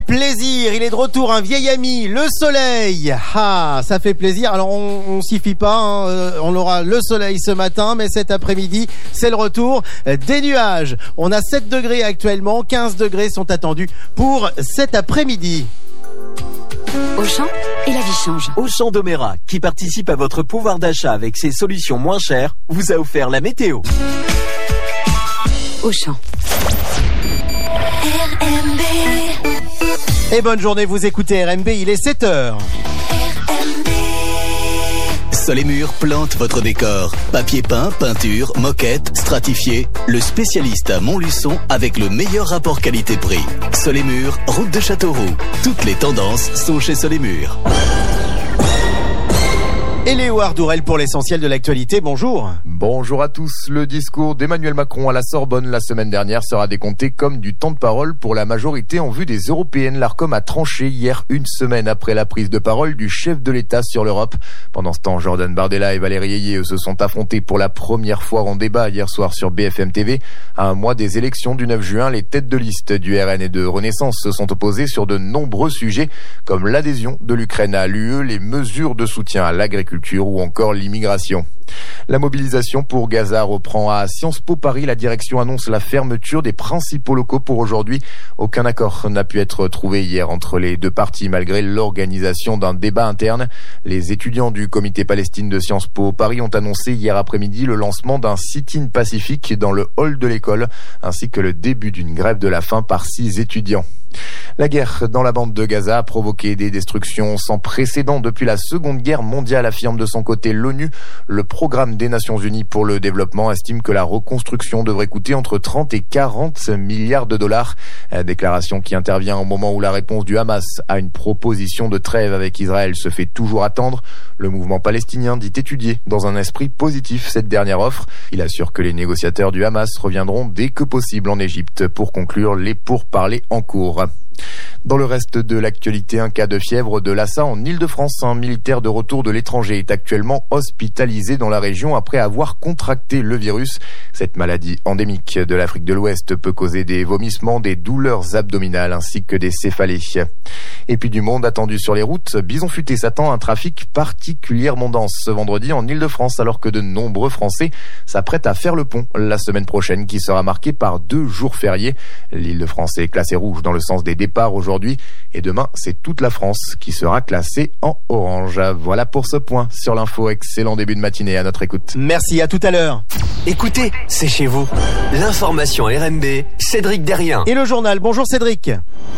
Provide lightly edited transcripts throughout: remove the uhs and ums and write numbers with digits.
Plaisir, il est de retour, un vieil ami, le soleil. Ah, ça fait plaisir. Alors on s'y fie pas, hein. On aura le soleil ce matin, mais cet après-midi, c'est le retour des nuages. On a 7 degrés actuellement, 15 degrés sont attendus pour cet après-midi. Auchan et la vie change. Auchan Domera, qui participe à votre pouvoir d'achat avec ses solutions moins chères, vous a offert la météo. Auchan. RMB. Et bonne journée, vous écoutez RMB, il est 7h. Soleimur plante votre décor. Papier peint, peinture, moquette, stratifié. Le spécialiste à Montluçon avec le meilleur rapport qualité-prix. Soleimur, route de Châteauroux. Toutes les tendances sont chez Soleimur. Et Léo Ardourel pour l'essentiel de l'actualité, bonjour. Bonjour à tous. Le discours d'Emmanuel Macron à la Sorbonne la semaine dernière sera décompté comme du temps de parole pour la majorité en vue des européennes. L'Arcom a tranché hier, une semaine après la prise de parole du chef de l'État sur l'Europe. Pendant ce temps, Jordan Bardella et Valérie Ayé se sont affrontés pour la première fois en débat hier soir sur BFM TV. À un mois des élections du 9 juin, les têtes de liste du RN et de Renaissance se sont opposées sur de nombreux sujets comme l'adhésion de l'Ukraine à l'UE, les mesures de soutien à l'agriculture ou encore l'immigration. La mobilisation pour Gaza reprend à Sciences Po Paris. La direction annonce la fermeture des principaux locaux pour aujourd'hui. Aucun accord n'a pu être trouvé hier entre les deux parties malgré l'organisation d'un débat interne. Les étudiants du comité Palestine de Sciences Po Paris ont annoncé hier après-midi le lancement d'un sit-in pacifique dans le hall de l'école ainsi que le début d'une grève de la faim par 6 étudiants. La guerre dans la bande de Gaza a provoqué des destructions sans précédent depuis la Seconde Guerre mondiale, affirme de son côté l'ONU. Le programme des Nations Unies pour le développement estime que la reconstruction devrait coûter entre 30 et 40 milliards de dollars. Déclaration qui intervient au moment où la réponse du Hamas à une proposition de trêve avec Israël se fait toujours attendre. Le mouvement palestinien dit étudier dans un esprit positif cette dernière offre. Il assure que les négociateurs du Hamas reviendront dès que possible en Égypte pour conclure les pourparlers en cours. Dans le reste de l'actualité, un cas de fièvre de Lassa en Île-de-France. Un militaire de retour de l'étranger est actuellement hospitalisé dans la région après avoir contracté le virus. Cette maladie endémique de l'Afrique de l'Ouest peut causer des vomissements, des douleurs abdominales ainsi que des céphalées. Et puis du monde attendu sur les routes. Bison Futé s'attend à un trafic particulièrement dense ce vendredi en Île-de-France alors que de nombreux Français s'apprêtent à faire le pont la semaine prochaine qui sera marquée par 2 jours fériés. L'Île-de-France est classée rouge dans le sens des départs aujourd'hui et demain c'est toute la France qui sera classée en orange. Voilà pour ce point sur l'info. Excellent début de matinée à notre écoute. Merci, à tout à l'heure. Écoutez, c'est chez vous. L'information RMB, Cédric Derrien. Et le journal, bonjour Cédric.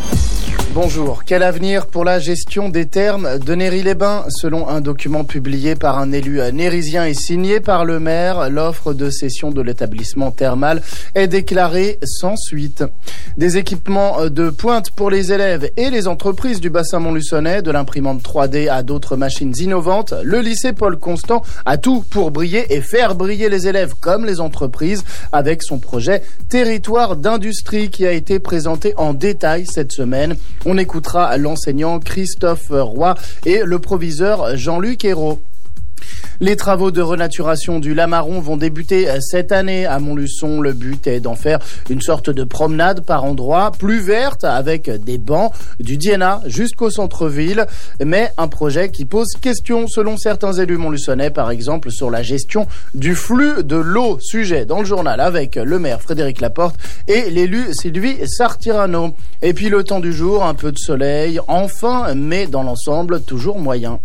Bonjour. Quel avenir pour la gestion des thermes de Néry-les-Bains? Selon un document publié par un élu nérisien et signé par le maire, l'offre de cession de l'établissement thermal est déclarée sans suite. Des équipements de pointe pour les élèves et les entreprises du bassin montluçonnais, de l'imprimante 3D à d'autres machines innovantes, le lycée Paul Constant a tout pour briller et faire briller les élèves comme les entreprises avec son projet Territoire d'industrie qui a été présenté en détail cette semaine. On écoutera l'enseignant Christophe Roy et le proviseur Jean-Luc Hérault. Les travaux de renaturation du Lamaron vont débuter cette année à Montluçon. Le but est d'en faire une sorte de promenade par endroits plus verte avec des bancs du Dienna jusqu'au centre-ville. Mais un projet qui pose question selon certains élus montluçonnais, par exemple sur la gestion du flux de l'eau. Sujet dans le journal avec le maire Frédéric Laporte et l'élu Sylvie Sartirano. Et puis le temps du jour, un peu de soleil, enfin, mais dans l'ensemble toujours moyen.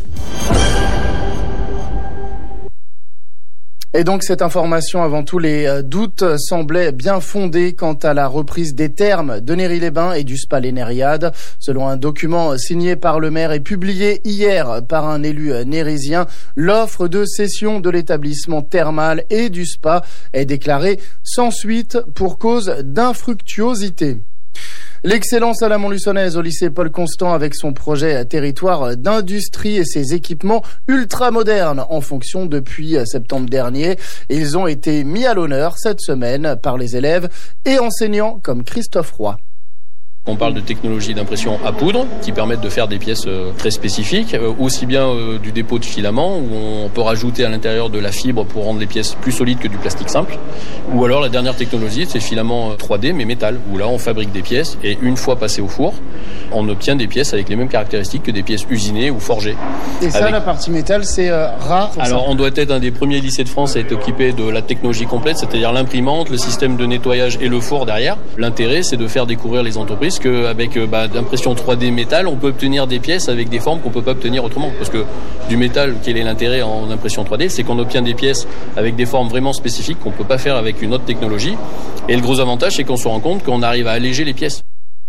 Et donc cette information, avant tous les doutes, semblait bien fondée quant à la reprise des thermes de Néry-les-Bains et du spa Les Neryades. Selon un document signé par le maire et publié hier par un élu nérysien, l'offre de cession de l'établissement thermal et du spa est déclarée sans suite pour cause d'infructuosité. L'excellence à la Montluçonnaise au lycée Paul Constant avec son projet Territoire d'industrie et ses équipements ultra modernes en fonction depuis septembre dernier. Ils ont été mis à l'honneur cette semaine par les élèves et enseignants comme Christophe Roy. On parle de technologies d'impression à poudre qui permettent de faire des pièces très spécifiques, aussi bien du dépôt de filaments où on peut rajouter à l'intérieur de la fibre pour rendre les pièces plus solides que du plastique simple, ou alors la dernière technologie c'est filaments 3D mais métal, où là on fabrique des pièces et une fois passées au four, on obtient des pièces avec les mêmes caractéristiques que des pièces usinées ou forgées. Et ça, la partie métal, c'est rare. Alors on doit être un des premiers lycées de France à être équipé de la technologie complète, c'est-à-dire l'imprimante, le système de nettoyage et le four derrière. L'intérêt c'est de faire découvrir les entreprises qu'avec d'impression 3D métal, on peut obtenir des pièces avec des formes qu'on peut pas obtenir autrement. Parce que du métal, quel est l'intérêt en impression 3D? C'est qu'on obtient des pièces avec des formes vraiment spécifiques qu'on peut pas faire avec une autre technologie. Et le gros avantage, c'est qu'on se rend compte qu'on arrive à alléger les pièces.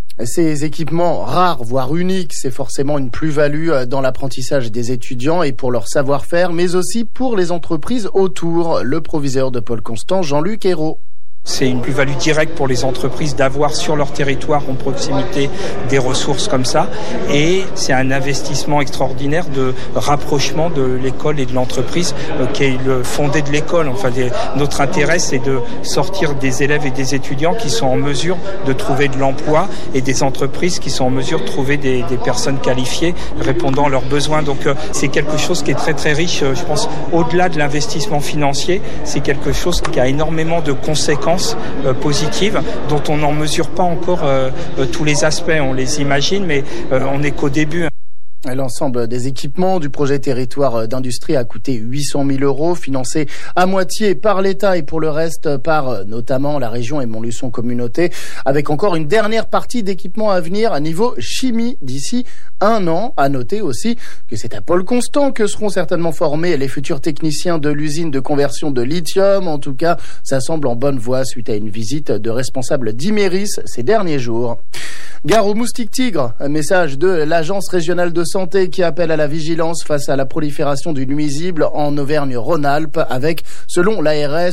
Ces équipements rares, voire uniques, c'est forcément une plus-value dans l'apprentissage des étudiants et pour leur savoir-faire, mais aussi pour les entreprises autour. Le proviseur de Pôle Constant, Jean-Luc Hérault. C'est une plus-value directe pour les entreprises d'avoir sur leur territoire en proximité des ressources comme ça. Et c'est un investissement extraordinaire de rapprochement de l'école et de l'entreprise qui est le fondé de l'école. Enfin, notre intérêt, c'est de sortir des élèves et des étudiants qui sont en mesure de trouver de l'emploi et des entreprises qui sont en mesure de trouver des personnes qualifiées répondant à leurs besoins. Donc, c'est quelque chose qui est très, très riche. Je pense, au-delà de l'investissement financier, c'est quelque chose qui a énormément de conséquences positives dont on n'en mesure pas encore tous les aspects. On les imagine, mais on n'est qu'au début. L'ensemble des équipements du projet territoire d'industrie a coûté 800 000 €, financé à moitié par l'État et pour le reste par notamment la région et Montluçon Communauté, avec encore une dernière partie d'équipements à venir à niveau chimie d'ici 1 an. À noter aussi que c'est à Pôle Constant que seront certainement formés les futurs techniciens de l'usine de conversion de lithium. En tout cas, ça semble en bonne voie suite à une visite de responsables d'Imeris ces derniers jours. Gare aux moustiques tigres, un message de l'Agence régionale de santé qui appelle à la vigilance face à la prolifération du nuisible en Auvergne-Rhône-Alpes avec, selon l'ARS,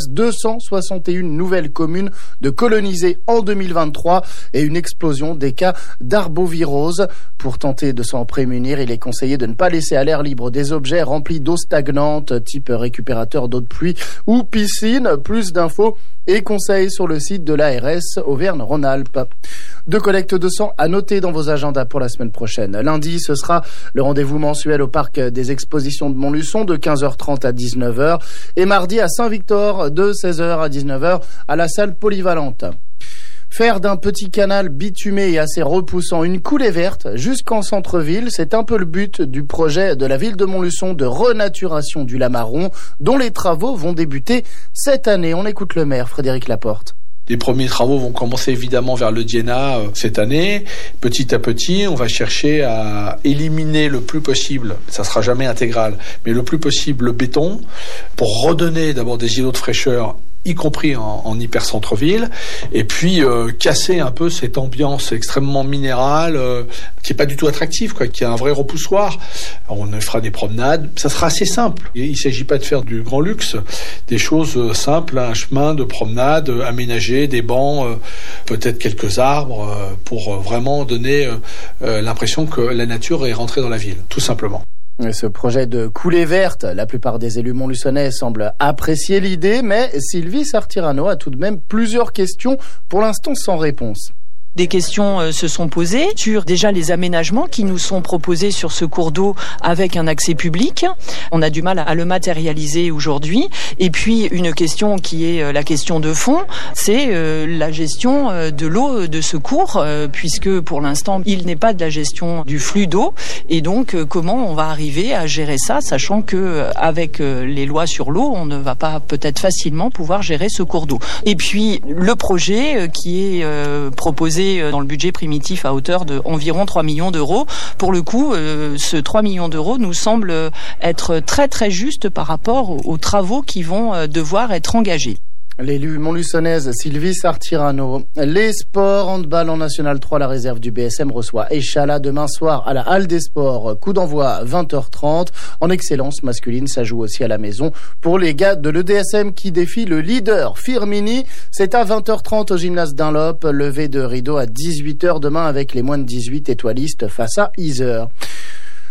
261 nouvelles communes de colonisées en 2023 et une explosion des cas d'arbovirose. Pour tenter de s'en prémunir, il est conseillé de ne pas laisser à l'air libre des objets remplis d'eau stagnante, type récupérateur d'eau de pluie ou piscine. Plus d'infos et conseils sur le site de l'ARS Auvergne-Rhône-Alpes. De collecte de sang à noter dans vos agendas pour la semaine prochaine. Lundi, ce sera le rendez-vous mensuel au parc des expositions de Montluçon de 15h30 à 19h et mardi à Saint-Victor de 16h à 19h à la salle polyvalente. Faire d'un petit canal bitumé et assez repoussant une coulée verte jusqu'en centre-ville, c'est un peu le but du projet de la ville de Montluçon de renaturation du Lamaron, dont les travaux vont débuter cette année. On écoute le maire, Frédéric Laporte. Les premiers travaux vont commencer évidemment vers le Dienna cette année. Petit à petit, on va chercher à éliminer le plus possible, ça sera jamais intégral, mais le plus possible le béton pour redonner d'abord des îlots de fraîcheur, y compris en hyper-centre-ville, et puis casser un peu cette ambiance extrêmement minérale qui est pas du tout attractive, qui est un vrai repoussoir. On fera des promenades, ça sera assez simple. Il s'agit pas de faire du grand luxe, des choses simples, un chemin de promenade aménagé, des bancs, peut-être quelques arbres, pour vraiment donner l'impression que la nature est rentrée dans la ville, tout simplement. Ce projet de coulée verte, la plupart des élus montluçonnais semblent apprécier l'idée, mais Sylvie Sartirano a tout de même plusieurs questions, pour l'instant sans réponse. Des questions se sont posées sur déjà les aménagements qui nous sont proposés sur ce cours d'eau avec un accès public. On a du mal à le matérialiser aujourd'hui. Et puis une question qui est la question de fond, c'est la gestion de l'eau de ce cours, puisque pour l'instant il n'est pas de la gestion du flux d'eau. Et donc comment on va arriver à gérer ça, sachant que avec les lois sur l'eau, on ne va pas peut-être facilement pouvoir gérer ce cours d'eau. Et puis le projet qui est proposé dans le budget primitif à hauteur de environ 3 millions d'euros. Pour le coup, ce 3 millions d'euros nous semble être très très juste par rapport aux travaux qui vont devoir être engagés. L'élu montluçonnaise Sylvie Sartirano. Les sports, handball en National 3, la réserve du BSM reçoit Échala demain soir à la Halle des Sports. Coup d'envoi 20h30. En excellence masculine, ça joue aussi à la maison pour les gars de l'EDSM qui défient le leader Firmini. C'est à 20h30 au gymnase Dunlop. Levé de rideau à 18h demain avec les moins de 18 étoilistes face à Iser.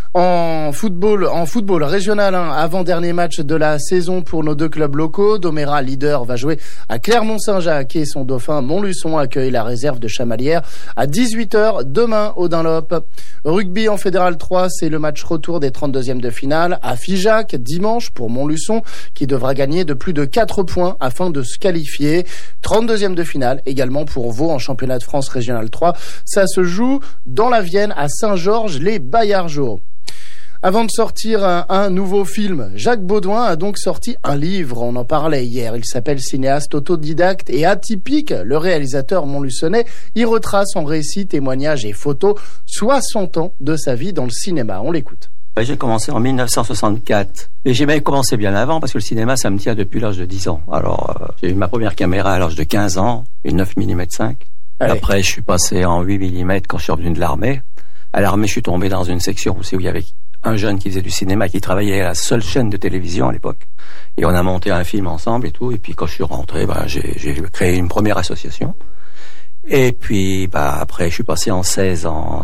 En football régional, avant-dernier match de la saison pour nos deux clubs locaux. Doméra, leader, va jouer à Clermont-Saint-Jacques et son dauphin Montluçon accueille la réserve de Chamalières à 18h demain au Dunlop. Rugby en Fédéral 3, c'est le match retour des 32e de finale à Figeac dimanche pour Montluçon qui devra gagner de plus de 4 points afin de se qualifier. 32e de finale également pour Vaud en championnat de France régional 3. Ça se joue dans la Vienne à Saint-Georges-les-Baillargeaux. Avant de sortir un nouveau film, Jacques Baudouin a donc sorti un livre, on en parlait hier. Il s'appelle Cinéaste autodidacte et atypique. Le réalisateur montluçonnais y retrace en récit, témoignages et photos 60 ans de sa vie dans le cinéma. On l'écoute. J'ai commencé en 1964 et j'ai même commencé bien avant parce que le cinéma ça me tient depuis l'âge de 10 ans. Alors j'ai eu ma première caméra à l'âge de 15 ans, une 9 mm 5. Allez. Après je suis passé en 8 mm quand je suis revenu de l'armée. À l'armée je suis tombé dans une section où il y avait un jeune qui faisait du cinéma, qui travaillait à la seule chaîne de télévision à l'époque. Et on a monté un film ensemble et tout. Et puis quand je suis rentré, j'ai créé une première association. Et puis après je suis passé en 16 en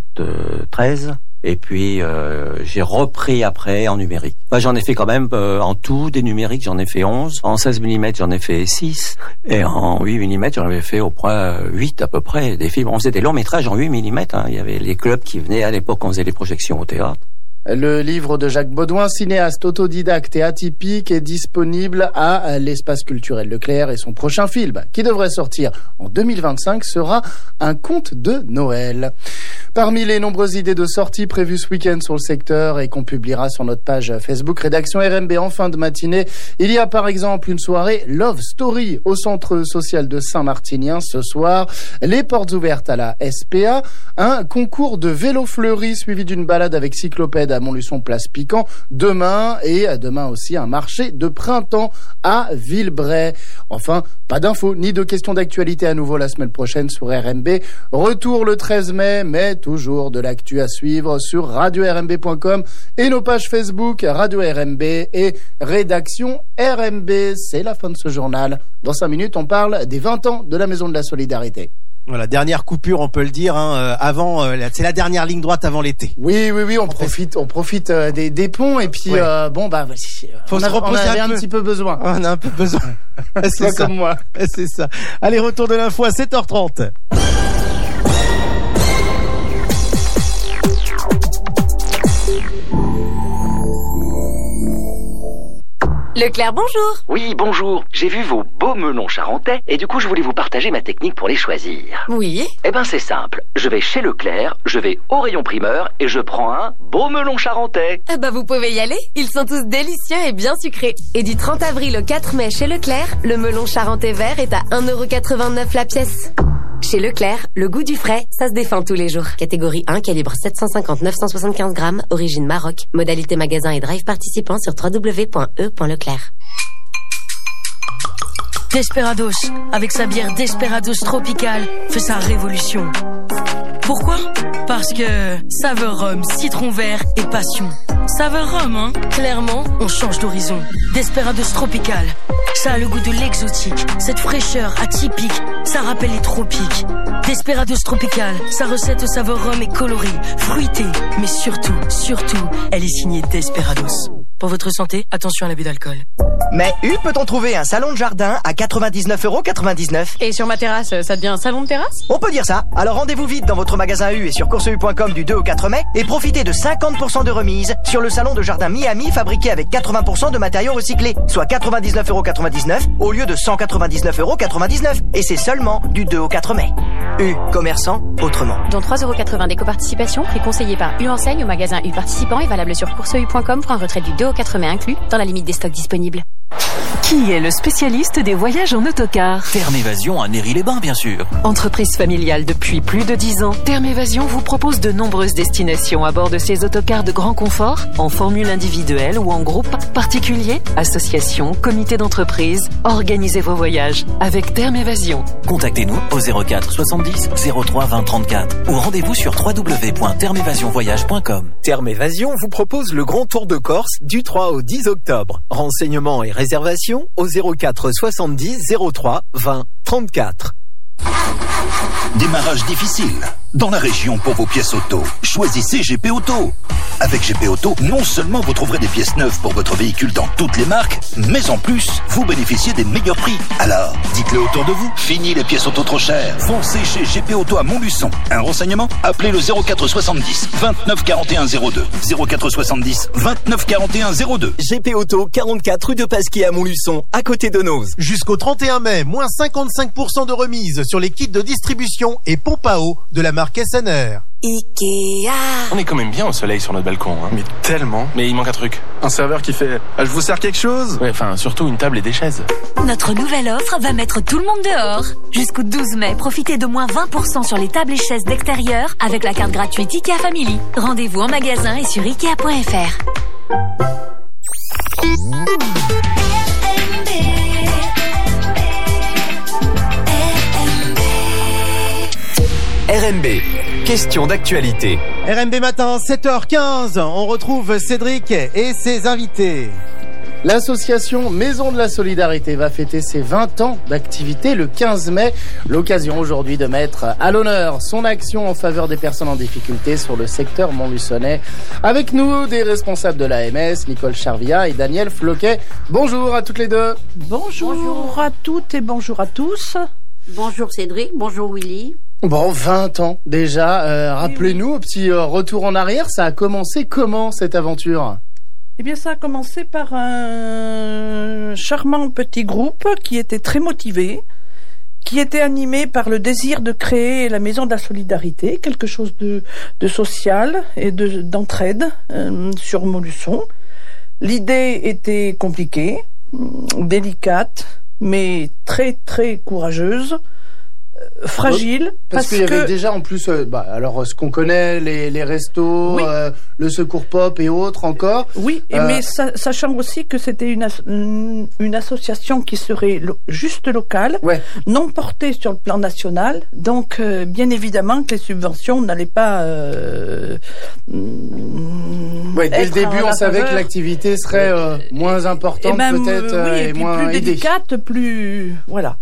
73. Et puis j'ai repris après en numérique. J'en ai fait quand même en tout des numériques, j'en ai fait 11. En 16 mm, j'en ai fait 6 et en 8 mm, j'en avais fait au point 8 à peu près des films. On faisait des longs métrages en 8 mm, Il y avait les clubs qui venaient à l'époque, on faisait des projections au théâtre. Le livre de Jacques Baudouin, cinéaste autodidacte et atypique, est disponible à l'Espace culturel Leclerc et son prochain film, qui devrait sortir en 2025, sera un conte de Noël. Parmi les nombreuses idées de sorties prévues ce week-end sur le secteur et qu'on publiera sur notre page Facebook Rédaction RMB en fin de matinée, il y a par exemple une soirée Love Story au centre social de Saint-Martinien ce soir, les portes ouvertes à la SPA, un concours de vélo fleuri suivi d'une balade avec cyclopède à Montluçon Place Piquant demain et demain aussi un marché de printemps à Villebray. Enfin, pas d'infos ni de questions d'actualité à nouveau la semaine prochaine sur RMB. Retour le 13 mai, mais toujours de l'actu à suivre sur radio-rmb.com et nos pages Facebook Radio RMB et Rédaction RMB. C'est la fin de ce journal. Dans 5 minutes, on parle des 20 ans de la Maison de la Solidarité. Voilà, dernière coupure, on peut le dire, avant, c'est la dernière ligne droite avant l'été. Oui, on profite des ponts et puis faut se reposer un petit peu besoin. On a un peu besoin. C'est ça. Comme moi. C'est ça. Allez, retour de l'info à 7h30. Leclerc, bonjour. Oui, bonjour. J'ai vu vos beaux melons charentais et du coup, je voulais vous partager ma technique pour les choisir. Oui. Eh ben, c'est simple. Je vais chez Leclerc, je vais au rayon primeur et je prends un beau melon charentais. Vous pouvez y aller. Ils sont tous délicieux et bien sucrés. Et du 30 avril au 4 mai chez Leclerc, le melon charentais vert est à 1,89€ la pièce. Chez Leclerc, le goût du frais, ça se défend tous les jours. Catégorie 1, calibre 750-975 grammes, origine Maroc. Modalité magasin et drive participant sur www.e.leclerc. Desperados, avec sa bière Desperados Tropical, fait sa révolution. Pourquoi ? Parce que saveur rhum, citron vert et passion. Saveur rhum, hein ? Clairement, on change d'horizon. Desperados Tropical, ça a le goût de l'exotique. Cette fraîcheur atypique, ça rappelle les tropiques. Desperados Tropical, sa recette saveur rhum est colorée, fruitée, mais surtout, elle est signée Desperados. Pour votre santé, attention à l'abus d'alcool. Mais peut-on trouver un salon de jardin à 99,99 €? Et sur ma terrasse, ça devient un salon de terrasse? On peut dire ça. Alors rendez-vous vite dans votre magasin U et sur courseu.com du 2 au 4 mai et profitez de 50% de remise sur le salon de jardin Miami fabriqué avec 80% de matériaux recyclés, soit 99,99 € au lieu de 199,99 €. Et c'est seulement du 2 au 4 mai. U, commerçant autrement. Dont 3,80 € d'éco-participation, prix conseillé par U Enseigne au magasin U participant et valable sur courseu.com pour un retrait du 2 au 4 mai inclus dans la limite des stocks disponibles. Qui est le spécialiste des voyages en autocar? Terme Évasion à Néry-les-Bains, bien sûr. Entreprise familiale depuis plus de 10 ans, Terme Évasion vous propose de nombreuses destinations à bord de ces autocars de grand confort, en formule individuelle ou en groupe, particulier, association, comité d'entreprise. Organisez vos voyages avec Terme Évasion. Contactez-nous au 04 70 03 20 34 ou rendez-vous sur www.termevasionvoyage.com. Terme Évasion vous propose le Grand Tour de Corse du 3 au 10 octobre. Renseignements et réservations au 04 70 03 20 34. Démarrage difficile. dans la région pour vos pièces auto. Choisissez GP Auto. Avec GP Auto, non seulement vous trouverez des pièces neuves pour votre véhicule dans toutes les marques, mais en plus, vous bénéficiez des meilleurs prix. Alors, dites-le autour de vous. Fini les pièces auto trop chères. Foncez chez GP Auto à Montluçon. Un renseignement? Appelez le 04 70 29 41 02. 04 70 29 41 02. GP Auto, 44 rue de Pasquier à Montluçon, à côté de Noz. Jusqu'au 31 mai, moins 55% de remise sur les kits de distribution et pompes à eau de la marque SNR. Ikea. On est quand même bien au soleil sur notre balcon, hein. Mais tellement. Mais il manque un truc. Un serveur qui fait « Je vous sers quelque chose ?» Ouais, enfin, surtout une table et des chaises. Notre nouvelle offre va mettre tout le monde dehors. Jusqu'au 12 mai, profitez de moins 20% sur les tables et chaises d'extérieur avec la carte gratuite Ikea Family. Rendez-vous en magasin et sur Ikea.fr. RMB, question d'actualité. RMB Matin, 7h15, on retrouve Cédric et ses invités. L'association Maison de la Solidarité va fêter ses 20 ans d'activité le 15 mai. L'occasion aujourd'hui de mettre à l'honneur son action en faveur des personnes en difficulté sur le secteur montluçonnais. Avec nous, des responsables de l'AMS, Nicole Charvia et Daniel Floquet. Bonjour à toutes les deux. Bonjour à toutes et bonjour à tous. Bonjour Cédric, bonjour Willy. Bon, 20 ans déjà. Rappelez-nous, petit retour en arrière, ça a commencé comment cette aventure ? Eh bien, ça a commencé par un charmant petit groupe qui était très motivé, qui était animé par le désir de créer la Maison de la Solidarité, quelque chose de social et d'entraide sur Montluçon. L'idée était compliquée, délicate, mais très très courageuse. Fragile parce qu'il y avait déjà en plus alors ce qu'on connaît, les restos, oui. Le secours pop et autres encore. Oui, mais sachant aussi que c'était une association qui serait juste locale, ouais. Non portée sur le plan national, donc bien évidemment que les subventions n'allaient pas ouais, dès le début on savait que l'activité serait moins importante peut-être oui, et moins plus délicate, plus voilà.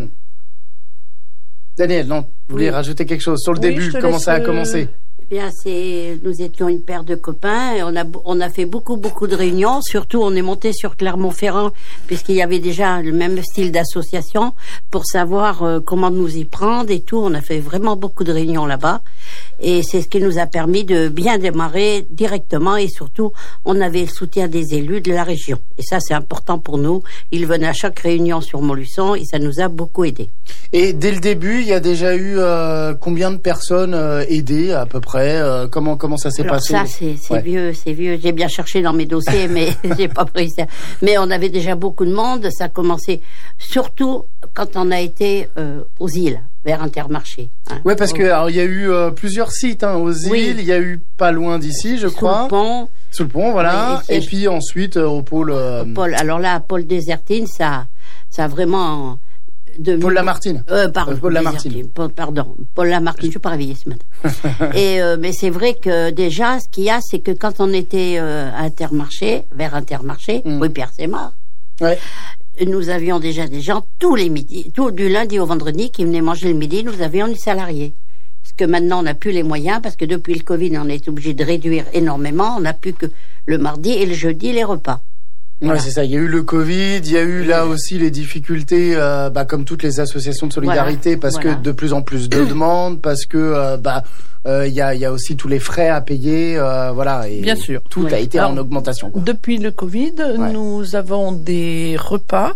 Daniel, non, vous voulez rajouter quelque chose sur le début, comment ça a commencé? Eh bien, nous étions une paire de copains et on a fait beaucoup de réunions. Surtout, on est monté sur Clermont-Ferrand puisqu'il y avait déjà le même style d'association pour savoir comment nous y prendre et tout. On a fait vraiment beaucoup de réunions là-bas et c'est ce qui nous a permis de bien démarrer directement et surtout, on avait le soutien des élus de la région. Et ça, c'est important pour nous. Ils venaient à chaque réunion sur Montluçon et ça nous a beaucoup aidés. Et dès le début, il y a déjà eu combien de personnes aidées à peu près? Comment ça s'est passé? Ça, c'est vieux. J'ai bien cherché dans mes dossiers, mais j'ai pas pris ça. Mais on avait déjà beaucoup de monde. Ça a commencé surtout quand on a été aux îles, vers Intermarché. Hein. Ouais, parce que alors il y a eu plusieurs sites aux îles. Oui. Il y a eu pas loin d'ici, je crois. Sous le pont, voilà. Oui, et puis ensuite au pôle. Alors là, pôle Désertine, ça a vraiment. Paul Lamartine. Paul Lamartine. Paul Lamartine. Je suis pas réveillée ce matin. Et mais c'est vrai que déjà, ce qu'il y a, c'est que quand on était à vers Intermarché, oui, Pierre c'est mort. Ouais. Nous avions déjà des gens tous les midis, du lundi au vendredi, qui venaient manger le midi. Nous avions des salariés. Parce que maintenant, on n'a plus les moyens, parce que depuis le Covid, on est obligé de réduire énormément. On n'a plus que le mardi et le jeudi les repas. Voilà. Ouais, c'est ça. Il y a eu le Covid, il y a eu là aussi les difficultés, comme toutes les associations de solidarité, parce que de plus en plus de demandes, parce que il y a aussi tous les frais à payer, voilà. Et bien sûr. Tout a été en augmentation. Quoi. Depuis le Covid, nous avons des repas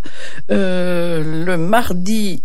le mardi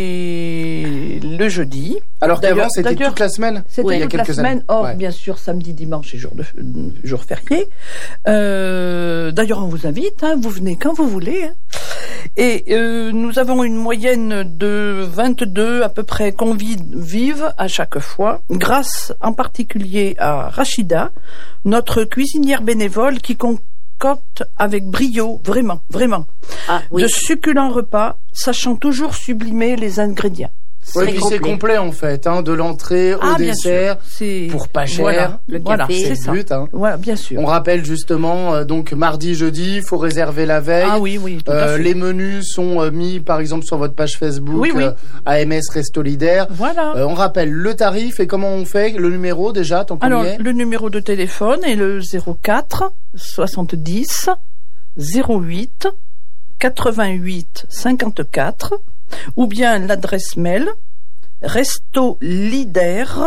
et le jeudi. Alors qu'avant, c'était toute la semaine. C'était toute la semaine. Or, bien sûr, samedi, dimanche et jour férié. D'ailleurs, on vous invite. Vous venez quand vous voulez. Et nous avons une moyenne de 22 à peu près convives à chaque fois, grâce en particulier à Rachida, notre cuisinière bénévole qui concocte avec brio, vraiment, de succulents repas, sachant toujours sublimer les ingrédients. Ouais, puis c'est complet en fait, hein, de l'entrée au dessert, pour pas cher. Voilà, le café, c'est le but. Hein. Voilà, bien sûr. On rappelle justement, donc mardi, jeudi, il faut réserver la veille. Ah oui, tout à fait. Les menus sont mis par exemple sur votre page Facebook, AMS Restolidaire. Voilà. On rappelle le tarif et comment on fait, le numéro déjà, tant qu'on y est. Le numéro de téléphone est le 04 70 08 88 54 ou bien l'adresse mail restolidaire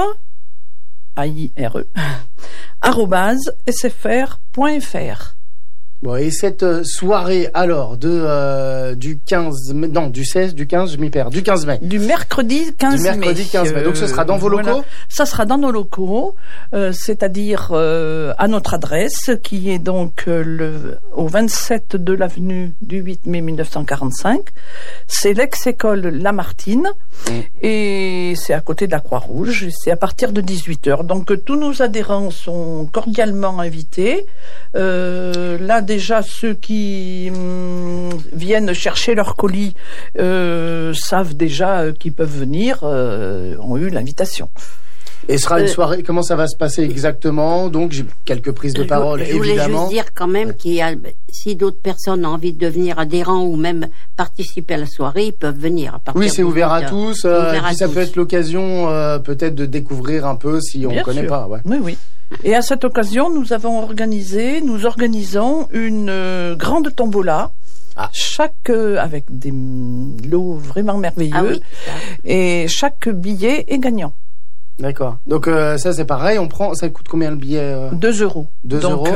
@sfr.fr. Bon, et cette soirée alors du 15 je m'y perds, du 15 mai. Du mercredi 15 mai. Donc ce sera dans vos locaux ? Ça sera dans nos locaux, c'est-à-dire à notre adresse qui est donc au 27 de l'avenue du 8 mai 1945. C'est l'ex-école Lamartine et c'est à côté de la Croix-Rouge. C'est à partir de 18h. Donc tous nos adhérents sont cordialement invités. Là déjà ceux qui viennent chercher leur colis savent déjà qu'ils peuvent venir, ont eu l'invitation. Et ce sera une soirée, comment ça va se passer exactement? Donc j'ai quelques prises de parole, évidemment. Je voulais juste dire quand même qu'il y a, si d'autres personnes ont envie de devenir adhérents ou même participer à la soirée, ils peuvent venir. Oui, c'est ouvert à tous. Et puis ça peut être l'occasion peut-être de découvrir un peu si on ne connaît pas. Ouais. Oui. Et à cette occasion, nous organisons une grande tombola. Avec des lots vraiment merveilleux. Et chaque billet est gagnant. D'accord. Donc ça c'est pareil, ça coûte combien le billet 2 €. 2 €.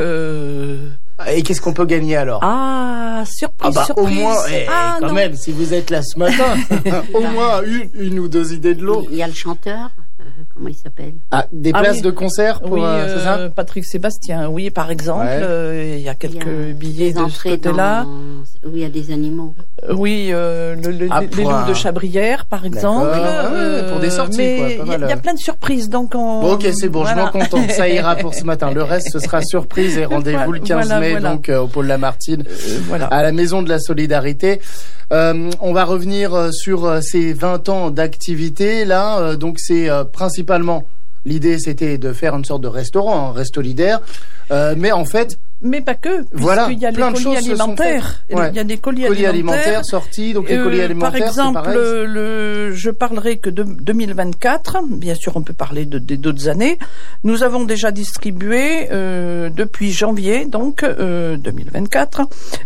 Et qu'est-ce qu'on peut gagner alors? Surprise. Au moins, quand même, si vous êtes là ce matin, au moins une ou deux idées de l'eau. Il y a le chanteur. Comment il s'appelle? Des places de concert pour c'est ça? Patrick Sébastien, oui, par exemple. Il y a quelques billets de ce côté-là. Oui, il y a des animaux. Oui, les loups de Chabrières, par exemple. Pour des sorties, quoi. Il y a plein de surprises, donc ok, c'est bon, je m'en contente. Ça ira pour ce matin. Le reste, ce sera surprise et rendez-vous le 15 mai, donc au Pôle Lamartine, à la Maison de la Solidarité. On va revenir sur ces 20 ans d'activité là. Donc c'est principalement l'idée, c'était de faire une sorte de restaurant, un restolidaire, mais en fait. Mais pas que, puisqu'il y a les colis alimentaires. Il y a des colis alimentaires sortis, donc les colis alimentaires. Par exemple, je parlerai que de 2024. Bien sûr, on peut parler d'autres années. Nous avons déjà distribué depuis janvier, donc 2024,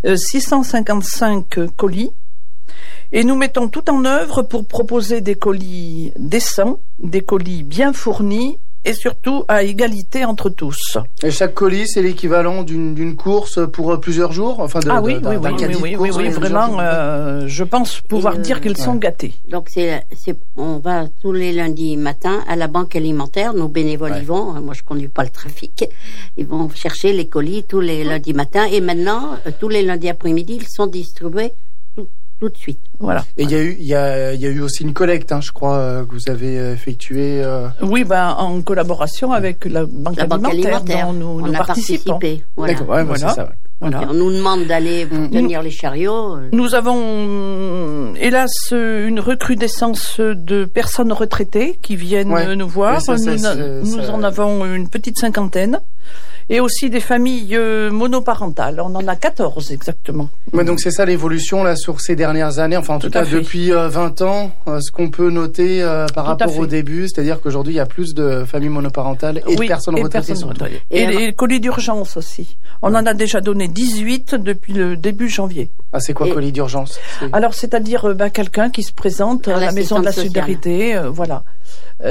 655 colis. Et nous mettons tout en œuvre pour proposer des colis décents, des colis bien fournis et surtout à égalité entre tous. Et chaque colis, c'est l'équivalent d'une course pour plusieurs jours, enfin oui, vraiment. Je pense pouvoir dire qu'ils sont gâtés. Donc on va tous les lundis matin à la banque alimentaire. Nos bénévoles y vont. Moi, je conduis pas le trafic. Ils vont chercher les colis tous les lundis matins. Et maintenant, tous les lundis après-midi, ils sont distribués tout de suite. Voilà. Et il y a eu aussi une collecte, je crois, que vous avez effectuée. Oui, en collaboration avec la banque alimentaire dont nous participons. Voilà. D'accord, c'est ça. Voilà. On nous demande d'aller pour tenir les chariots. Nous avons, hélas, une recrudescence de personnes retraitées qui viennent nous voir. Nous en avons une petite cinquantaine. Et aussi des familles monoparentales. On en a 14 exactement. Ouais, donc c'est ça l'évolution là sur ces dernières années, enfin en tout cas depuis 20 ans, ce qu'on peut noter par rapport au début, c'est-à-dire qu'aujourd'hui il y a plus de familles monoparentales et de personnes retraitées. Et les colis d'urgence aussi. On en a déjà donné 18 depuis le début janvier. C'est quoi colis d'urgence? Alors c'est-à-dire quelqu'un qui se présente à la Maison de la Solidarité, voilà. En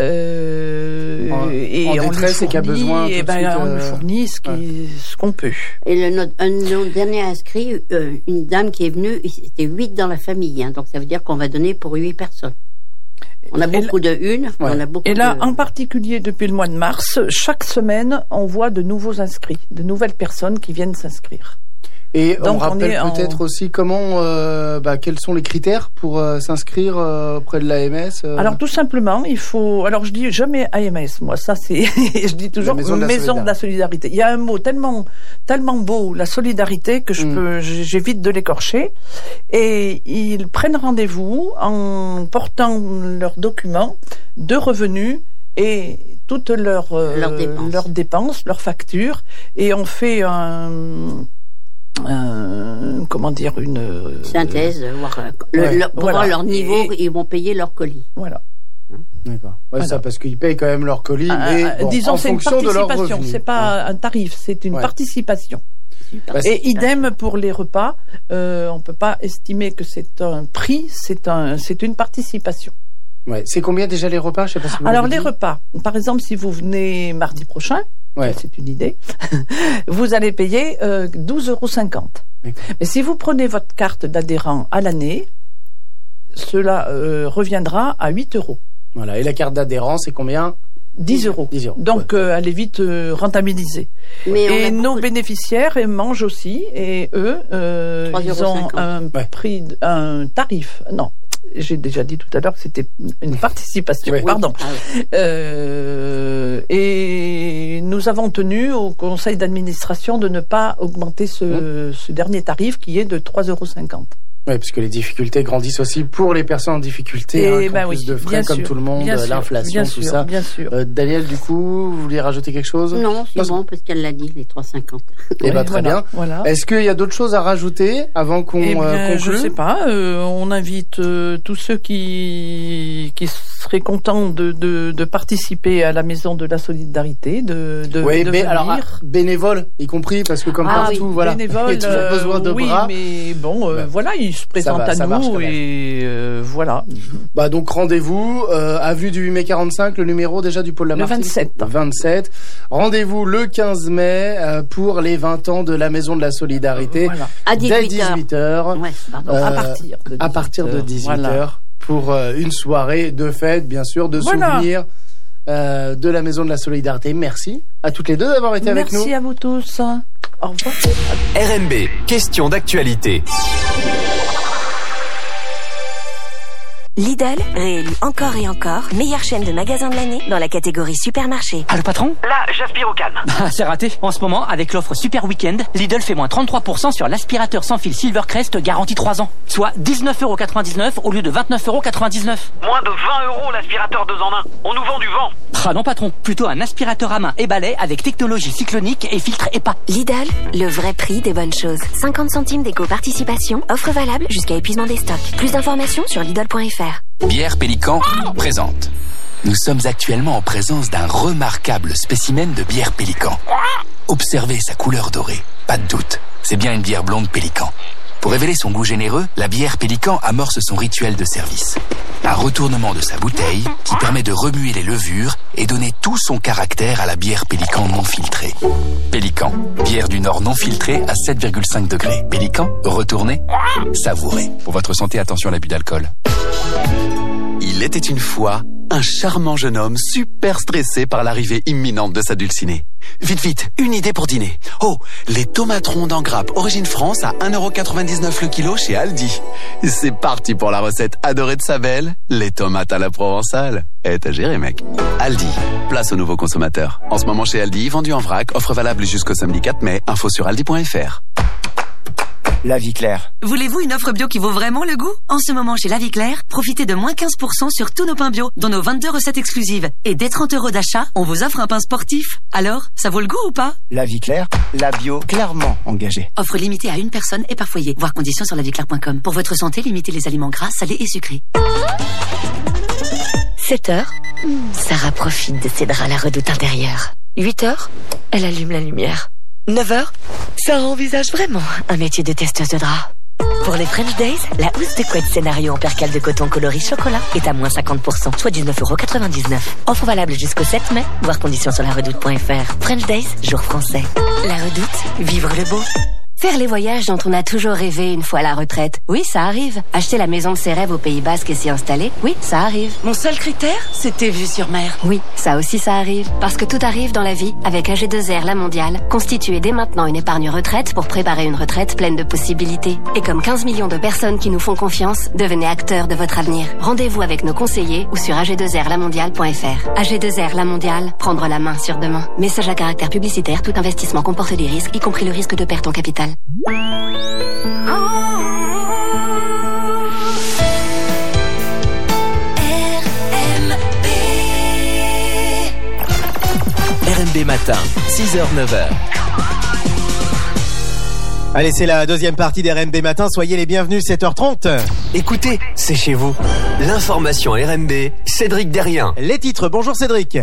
détresse et qui a besoin on lui fournit ce qu'on peut. Et nos derniers inscrits, une dame qui est venue, c'était 8 dans la famille, donc ça veut dire qu'on va donner pour 8 personnes. On a beaucoup Et là, en particulier depuis le mois de mars, chaque semaine, on voit de nouveaux inscrits, de nouvelles personnes qui viennent s'inscrire. Et donc, on rappelle peut-être aussi quels sont les critères pour s'inscrire auprès de l'AMS. Alors tout simplement, il faut. Alors je dis jamais AMS, moi ça c'est. Je dis toujours maison de la solidarité. Il y a un mot tellement beau, la solidarité, que j'évite de l'écorcher. Et ils prennent rendez-vous en portant leurs documents de revenus et toutes leurs dépenses, leurs factures, et on fait une synthèse, voir leur niveau, ils vont payer leur colis. Voilà. D'accord. Ça parce qu'ils payent quand même leur colis, mais disons en c'est une fonction de leur participation, revenu. C'est pas un tarif, c'est une participation. Et idem pour les repas, on peut pas estimer que c'est un prix, c'est une participation. Ouais. C'est combien déjà les repas? Je sais pas si vous Alors les repas, par exemple, si vous venez mardi prochain, c'est une idée, vous allez payer 12,50 €. Mais si vous prenez votre carte d'adhérent à l'année, cela reviendra à 8 €. Voilà. Et la carte d'adhérent, c'est combien? 10 €. 10 €. Donc elle est vite rentabilisée. Et nos bénéficiaires mangent aussi, et eux, ils ont un tarif. Non. J'ai déjà dit tout à l'heure que c'était une participation. Pardon. Et nous avons tenu au conseil d'administration de ne pas augmenter ce dernier tarif qui est de 3,50 €. Oui, puisque les difficultés grandissent aussi pour les personnes en difficulté, plus de frais comme tout le monde, l'inflation, tout ça. Bien sûr. Daniel, du coup, vous vouliez rajouter quelque chose? Non, c'est bon, parce qu'elle l'a dit, les 3,50 €. Très bien. Voilà. Est-ce qu'il y a d'autres choses à rajouter avant qu'on conclue? Je sais pas. On invite tous ceux qui seraient contents de participer à la Maison de la Solidarité, de venir. Alors, bénévoles, y compris, parce que comme partout, voilà, bénévoles, il y a toujours besoin de bras. Mais bon, voilà, ils se présentent à nous et voilà. Donc rendez-vous avenue du 8 mai 45, le numéro déjà du pôle Lamartine. Le 27. Rendez-vous le 15 mai pour les 20 ans de la Maison de la Solidarité. Voilà. À 18h. À partir de 18h pour une soirée de fête, bien sûr, de souvenirs de la Maison de la Solidarité. Merci à toutes les deux d'avoir été avec nous. Merci à vous tous. Au revoir. RMB, question d'actualité. Lidl, réélu encore et encore, meilleure chaîne de magasins de l'année dans la catégorie supermarché. Ah, le patron? Là, j'aspire au calme. C'est raté. En ce moment, avec l'offre Super Weekend, Lidl fait moins 33% sur l'aspirateur sans fil Silvercrest garantie 3 ans. Soit 19,99 € au lieu de 29,99 €. Moins de 20 € l'aspirateur 2 en 1. On nous vend du vent. Ah non, patron. Plutôt un aspirateur à main et balai avec technologie cyclonique et filtre EPA. Lidl, le vrai prix des bonnes choses. 50 centimes d'éco-participation, offre valable jusqu'à épuisement des stocks. Plus d'informations sur Lidl.fr. Bière Pélican présente. Nous sommes actuellement en présence d'un remarquable spécimen de bière Pélican. Observez sa couleur dorée. Pas de doute, c'est bien une bière blonde Pélican. Pour révéler son goût généreux, la bière Pélican amorce son rituel de service. Un retournement de sa bouteille qui permet de remuer les levures et donner tout son caractère à la bière Pélican non filtrée. Pélican, bière du Nord non filtrée à 7,5 degrés. Pélican, retournez, savourez. Pour votre santé, attention à l'abus d'alcool. Il était une fois un charmant jeune homme super stressé par l'arrivée imminente de sa dulcinée. Vite, vite, une idée pour dîner. Oh, les tomates rondes en grappe origine France à 1,99 € le kilo chez Aldi. C'est parti pour la recette adorée de sa belle, les tomates à la provençale. À gérer, mec. Aldi, place aux nouveaux consommateurs. En ce moment chez Aldi, vendu en vrac, offre valable jusqu'au samedi 4 mai, info sur aldi.fr. La Vie Claire. Voulez-vous une offre bio qui vaut vraiment le goût? En ce moment, chez La Vie Claire, profitez de moins 15% sur tous nos pains bio, dont nos 22 recettes exclusives. Et dès 30 € d'achat, on vous offre un pain sportif. Alors, ça vaut le goût ou pas? La Vie Claire, la bio clairement engagée. Offre limitée à une personne et par foyer. Voir conditions sur laviclaire.com. Pour votre santé, limitez les aliments gras, salés et sucrés. 7h, Sarah profite de ses draps à la redoute intérieure. 8h, elle allume la lumière. 9h, Sarah envisage vraiment un métier de testeuse de draps. Pour les French Days, la housse de couette scénario en percale de coton coloris chocolat est à moins 50%, soit 19,99 €. Offre valable jusqu'au 7 mai, voir conditions sur laredoute.fr. French Days, jour français. La Redoute, vivre le beau. Faire les voyages dont on a toujours rêvé une fois à la retraite, oui, ça arrive. Acheter la maison de ses rêves au Pays Basque et s'y installer, oui, ça arrive. Mon seul critère, c'était vue sur mer. Oui, ça aussi ça arrive. Parce que tout arrive dans la vie avec AG2R La Mondiale. Constituez dès maintenant une épargne retraite pour préparer une retraite pleine de possibilités. Et comme 15 millions de personnes qui nous font confiance, devenez acteurs de votre avenir. Rendez-vous avec nos conseillers ou sur ag2rlamondiale.fr. AG2R La Mondiale, prendre la main sur demain. Message à caractère publicitaire, tout investissement comporte des risques, y compris le risque de perte en capital. RMB Matin, 6h-9h. Allez, c'est la deuxième partie des RMB Matin. Soyez les bienvenus, 7h30. Écoutez, c'est chez vous. L'information RMB, Cédric Derrien. Les titres, bonjour Cédric.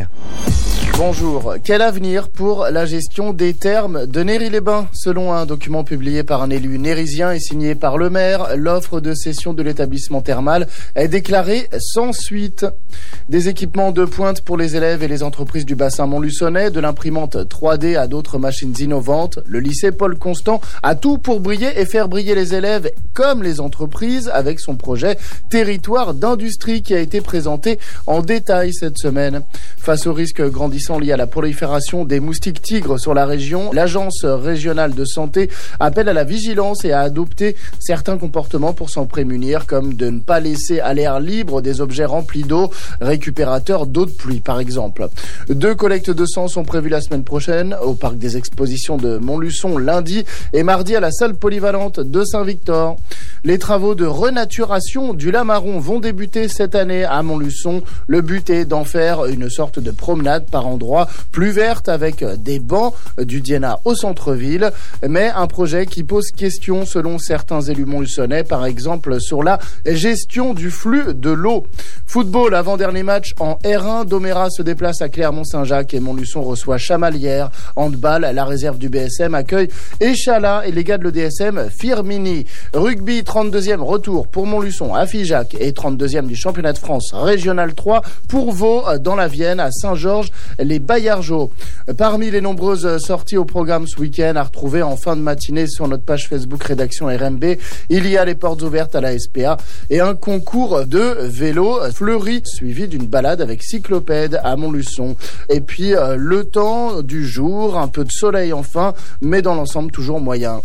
Bonjour. Quel avenir pour la gestion des thermes de Néry-les-Bains? Selon un document publié par un élu nérisien et signé par le maire, l'offre de cession de l'établissement thermal est déclarée sans suite. Des équipements de pointe pour les élèves et les entreprises du bassin montluçonnais, de l'imprimante 3D à d'autres machines innovantes. Le lycée Paul Constant a tout pour briller et faire briller les élèves comme les entreprises avec son projet Territoire d'industrie qui a été présenté en détail cette semaine. Face aux risques grandissants liés à la prolifération des moustiques tigres sur la région, l'Agence régionale de santé appelle à la vigilance et à adopter certains comportements pour s'en prémunir, comme de ne pas laisser à l'air libre des objets remplis d'eau, récupérateurs d'eau de pluie par exemple. 2 collectes de sang sont prévues la semaine prochaine au parc des expositions de Montluçon lundi et mardi à la salle polyvalente de Saint-Victor. Les travaux de renaturation du Lamaron vont débuter cette année à Montluçon. Le but est d'en faire une sorte de promenade par endroits plus verte avec des bancs du Dienna au centre-ville, mais un projet qui pose question selon certains élus montluçonnais, par exemple sur la gestion du flux de l'eau. Football, avant-dernier match en R1, Doméra se déplace à Clermont-Saint-Jacques et Montluçon reçoit Chamalières. Handball, la réserve du BSM accueille Échala et les gars de l'EDSM Firmini. Rugby, 32e retour pour Montluçon à Figeac et 32e du championnat de France régional 3 pour Vaud dans la Vienne à Saint-Georges les Bayargeaux. Parmi les nombreuses sorties au programme ce week-end à retrouver en fin de matinée sur notre page Facebook Rédaction RMB, il y a les portes ouvertes à la SPA et un concours de vélo fleuri suivi d'une balade avec cyclopède à Montluçon. Et puis le temps du jour, un peu de soleil enfin, mais dans l'ensemble toujours moyen.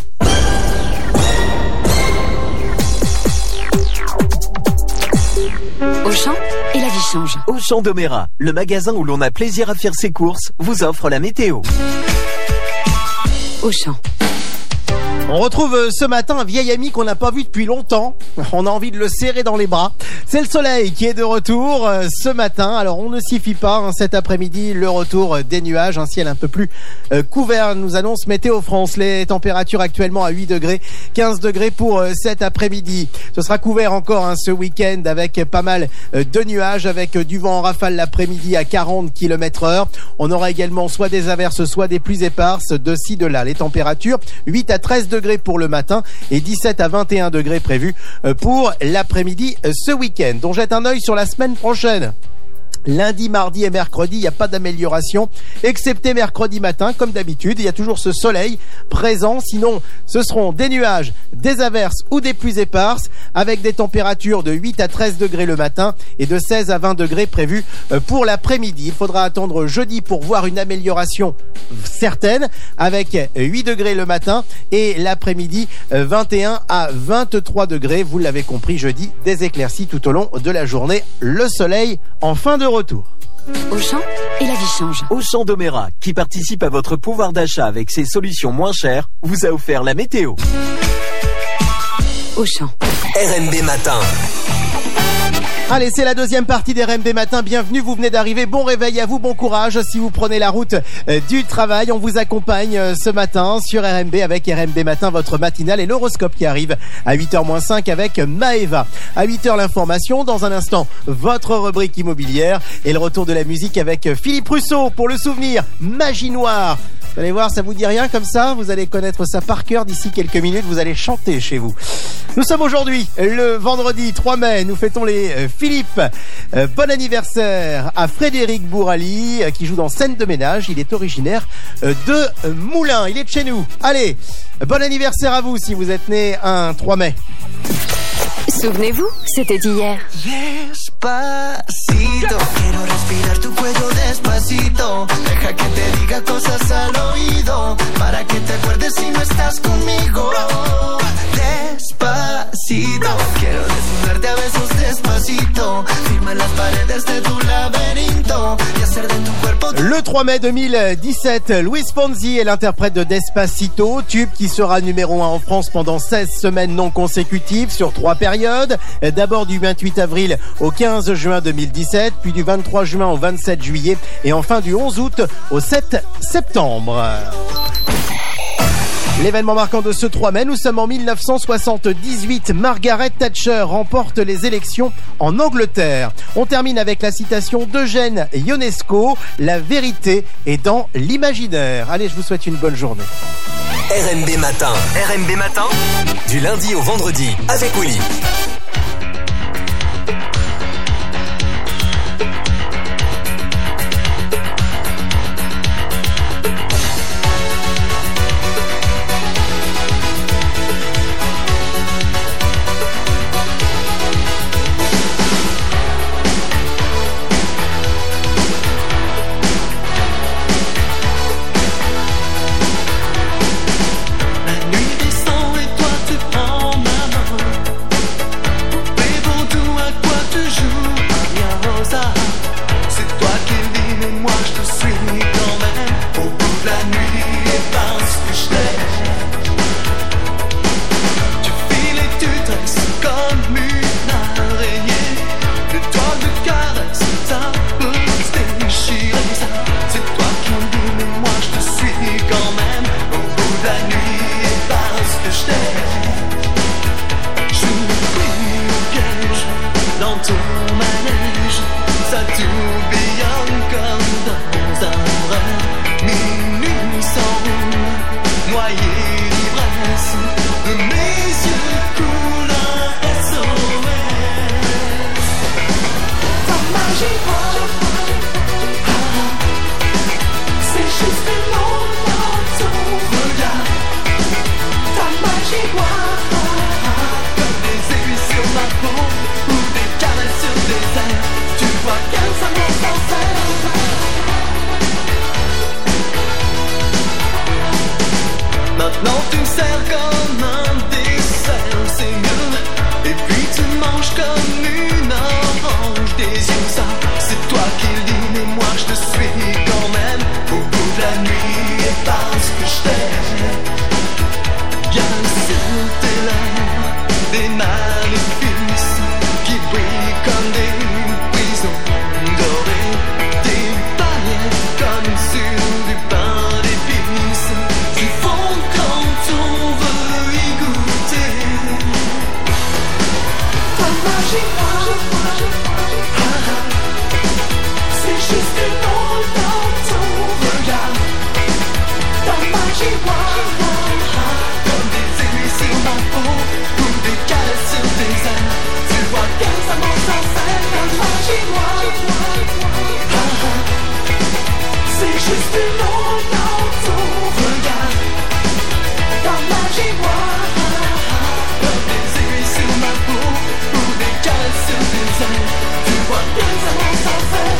Auchan et la vie change. Auchan Doméra, le magasin où l'on a plaisir à faire ses courses, vous offre la météo. Auchan. On retrouve ce matin un vieil ami qu'on n'a pas vu depuis longtemps. On a envie de le serrer dans les bras. C'est le soleil qui est de retour ce matin. Alors on ne s'y fie pas. Cet après-midi, le retour des nuages. Un ciel un peu plus couvert, nous annonce Météo France. Les températures actuellement à 8 degrés, 15 degrés pour cet après-midi. Ce sera couvert encore ce week-end avec pas mal de nuages, avec du vent en rafale l'après-midi à 40 km/h. On aura également soit des averses, soit des pluies éparses de ci, de là. Les températures, 8 à 13 degrés pour le matin et 17 à 21 degrés prévus pour l'après-midi ce week-end. On jette un œil sur la semaine prochaine. Lundi, mardi et mercredi, il n'y a pas d'amélioration, excepté mercredi matin, comme d'habitude. Il y a toujours ce soleil présent. Sinon, ce seront des nuages, des averses ou des pluies éparses, avec des températures de 8 à 13 degrés le matin et de 16 à 20 degrés prévus pour l'après-midi. Il faudra attendre jeudi pour voir une amélioration certaine, avec 8 degrés le matin et l'après-midi 21 à 23 degrés. Vous l'avez compris, jeudi, des éclaircies tout au long de la journée. Le soleil en fin de retour. Auchan et la vie change. Auchan Doméra, qui participe à votre pouvoir d'achat avec ses solutions moins chères, vous a offert la météo. Auchan. RMB Matin. Allez, c'est la deuxième partie des RMB Matin. Bienvenue, vous venez d'arriver. Bon réveil à vous, bon courage. Si vous prenez la route du travail, on vous accompagne ce matin sur RMB avec RMB Matin, votre matinale et l'horoscope qui arrive à 8h-5 avec Maëva. À 8h, l'information. Dans un instant, votre rubrique immobilière et le retour de la musique avec Philippe Rousseau pour le souvenir Magie Noire. Vous allez voir, ça vous dit rien comme ça. Vous allez connaître ça par cœur d'ici quelques minutes. Vous allez chanter chez vous. Nous sommes aujourd'hui le vendredi 3 mai. Nous fêtons les Philippe. Bon anniversaire à Frédéric Bourali qui joue dans Scène de ménage. Il est originaire de Moulins. Il est de chez nous. Allez, bon anniversaire à vous si vous êtes né un 3 mai. Souvenez-vous, c'était hier. Despacito, quiero respirar tu cuello despacito. Deja que te diga cosas al oído, para que te acuerdes si no estás conmigo. Despacito, quiero desnudarte a besos despacito. Firma las paredes de tu laberinto y hacer de tu cuerpo. Le 3 mai 2017, Luis Fonsi est l'interprète de Despacito, tube qui sera numéro 1 en France pendant 16 semaines non consécutives sur 3 périodes. D'abord du 28 avril au 15 juin 2017, puis du 23 juin au 27 juillet et enfin du 11 août au 7 septembre. L'événement marquant de ce 3 mai, nous sommes en 1978. Margaret Thatcher remporte les élections en Angleterre. On termine avec la citation d'Eugène Ionesco. La vérité est dans l'imaginaire. Allez, je vous souhaite une bonne journée. RMB Matin. RMB Matin. Du lundi au vendredi avec Willy. Maintenant tu me sers comme un dessert, c'est mieux. Et puis tu manges comme une orange des yeux, ça c'est toi qui le dis, mais moi je te suis quand même au bout de la nuit. Et parce que je t'aime, bien sur tes lèvres des maléfices qui brillent comme des prisons dorées, des paillettes comme sur du pain d'épices qui font quand on veut y goûter. Ta magie, c'est juste une onde dans ton regard. Ta magie, comme des aiguilles sur ma peau ou des caresses sur tes ailes. Tu vois qu'elle s'avance en scène. Ta magie, c'est juste une onde dans ton regard. Ta magie, comme des aiguilles sur ma peau ou des caresses sur tes ailes. Tu vois qu'elle s'avance en scène.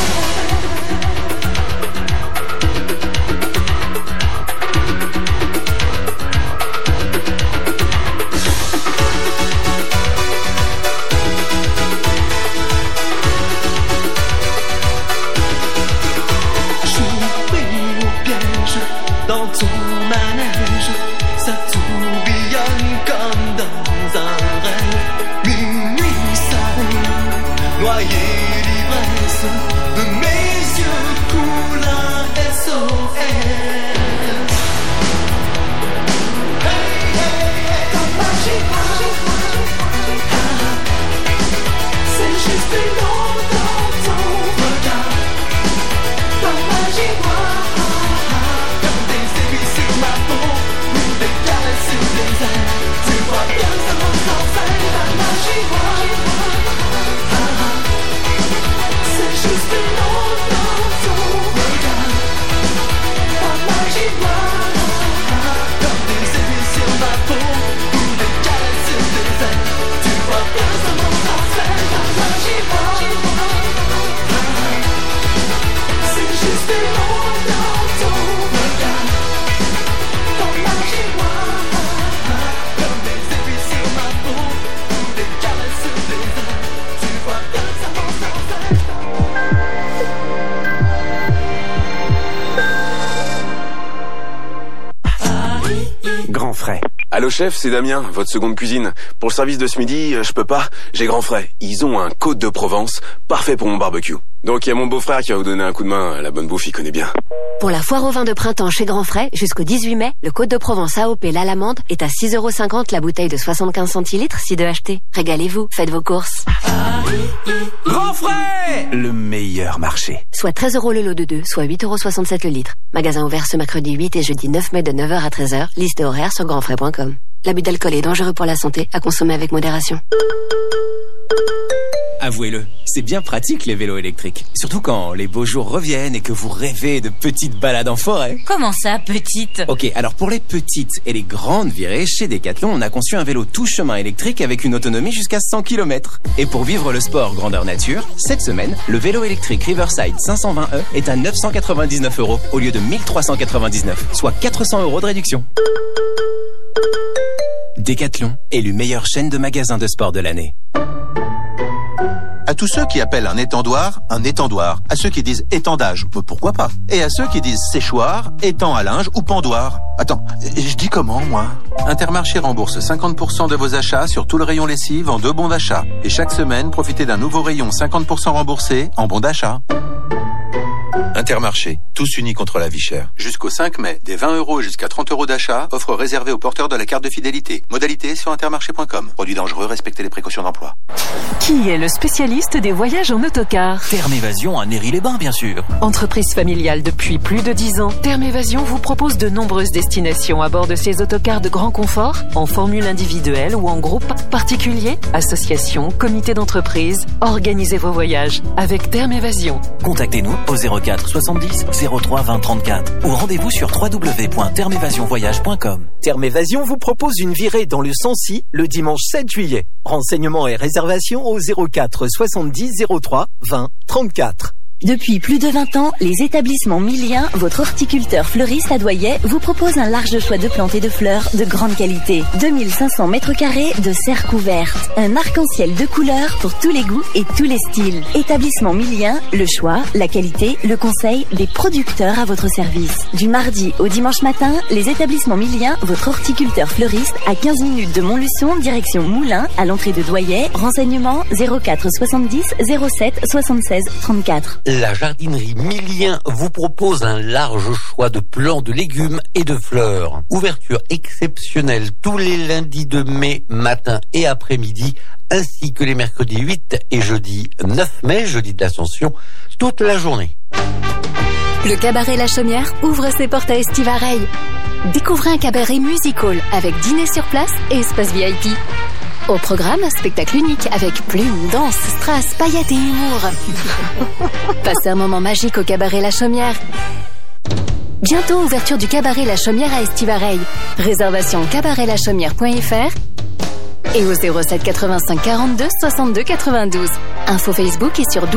Dans ton manège, ça tourbillonne comme dans un rêve. Minuit s'arrête, noyé d'ivresse, de mes yeux coule un SOS. Hey, hey, hey, ta magie, c'est juste une onde dans ton regard. Ta magie, des ailes. Tu vois bien ça monte en scène, ta magie c'est juste une onde dans ton regard. Ta magie comme des épées sur ma peau ou des caresses sur tes ailes. Tu vois bien ça monte en scène, ta magie c'est juste une onde dans ton regard. Ta magie comme des épées sur ma peau ou des caresses sur tes ailes. Tu vois bien ça monte en scène. Grand frais. Allô chef, c'est Damien, votre seconde cuisine. Pour le service de ce midi, je peux pas, j'ai Grand frais. Ils ont un Côte de Provence, parfait pour mon barbecue. Donc il y a mon beau-frère qui va vous donner un coup de main, la bonne bouffe il connaît bien. Pour la foire au vin de printemps chez Grand Frais, jusqu'au 18 mai, le Côte de Provence AOP l'Alamande est à 6,50€ la bouteille de 75 centilitres si de acheter. Régalez-vous, faites vos courses. Grand frais, le meilleur marché. Soit 13€ le lot de 2, soit 8,67€ le litre. Magasin ouvert ce mercredi 8 et jeudi 9 mai de 9h à 13h. Liste horaire sur grandfrais.com. L'abus d'alcool est dangereux pour la santé, à consommer avec modération. Avouez-le, c'est bien pratique les vélos électriques. Surtout quand les beaux jours reviennent et que vous rêvez de petites balades en forêt. Comment ça, petite? Ok, alors pour les petites et les grandes virées, chez Decathlon, on a conçu un vélo tout chemin électrique avec une autonomie jusqu'à 100 km. Et pour vivre le sport grandeur nature, cette semaine, le vélo électrique Riverside 520e est à 999€ au lieu de 1399, soit 400€ de réduction. Decathlon, élu meilleure chaîne de magasins de sport de l'année. À tous ceux qui appellent un étendoir, à ceux qui disent étendage, pourquoi pas? Et à ceux qui disent séchoir, étang à linge ou pendoir. Attends, je dis comment, moi? Intermarché rembourse 50% de vos achats sur tout le rayon lessive en 2 bons d'achat. Et chaque semaine, profitez d'un nouveau rayon 50% remboursé en bons d'achat. Intermarché, tous unis contre la vie chère. Jusqu'au 5 mai, des 20€ jusqu'à 30€ d'achat, offre réservée aux porteurs de la carte de fidélité. Modalité sur intermarché.com. Produit dangereux, respectez les précautions d'emploi. Qui est le spécialiste des voyages en autocar? Terme Évasion à Néry-les-Bains, bien sûr. Entreprise familiale depuis plus de 10 ans, Terme Évasion vous propose de nombreuses destinations à bord de ces autocars de grand confort, en formule individuelle ou en groupe, particulier, association, comité d'entreprise. Organisez vos voyages avec Terme Évasion. Contactez-nous au 04 70 03 20 34 ou rendez-vous sur www.termevasionvoyage.com. Terme Évasion vous propose une virée dans le Sancy le dimanche 7 juillet. Renseignements et réservations au 04 70 03 20 34. Depuis plus de 20 ans, les établissements Millien, votre horticulteur fleuriste à Doyet, vous propose un large choix de plantes et de fleurs de grande qualité. 2500 m² de serres couvertes. Un arc-en-ciel de couleurs pour tous les goûts et tous les styles. Établissement Millien, le choix, la qualité, le conseil des producteurs à votre service. Du mardi au dimanche matin, les établissements Millien, votre horticulteur fleuriste à 15 minutes de Montluçon, direction Moulins, à l'entrée de Doyet. Renseignements 04 70 07 76 34. La jardinerie Millien vous propose un large choix de plants de légumes et de fleurs. Ouverture exceptionnelle tous les lundis de mai, matin et après-midi, ainsi que les mercredis 8 et jeudi 9 mai, jeudi de l'Ascension, toute la journée. Le cabaret La Chaumière ouvre ses portes à Estivareil. Découvrez un cabaret musical avec dîner sur place et espace VIP. Au programme, spectacle unique avec plumes, danse, strass, paillettes et humour. Passez un moment magique au cabaret La Chaumière. Bientôt ouverture du cabaret La Chaumière à Estivareil. Réservation cabaretlachaumière.fr et au 07 85 42 62 92. Info Facebook et sur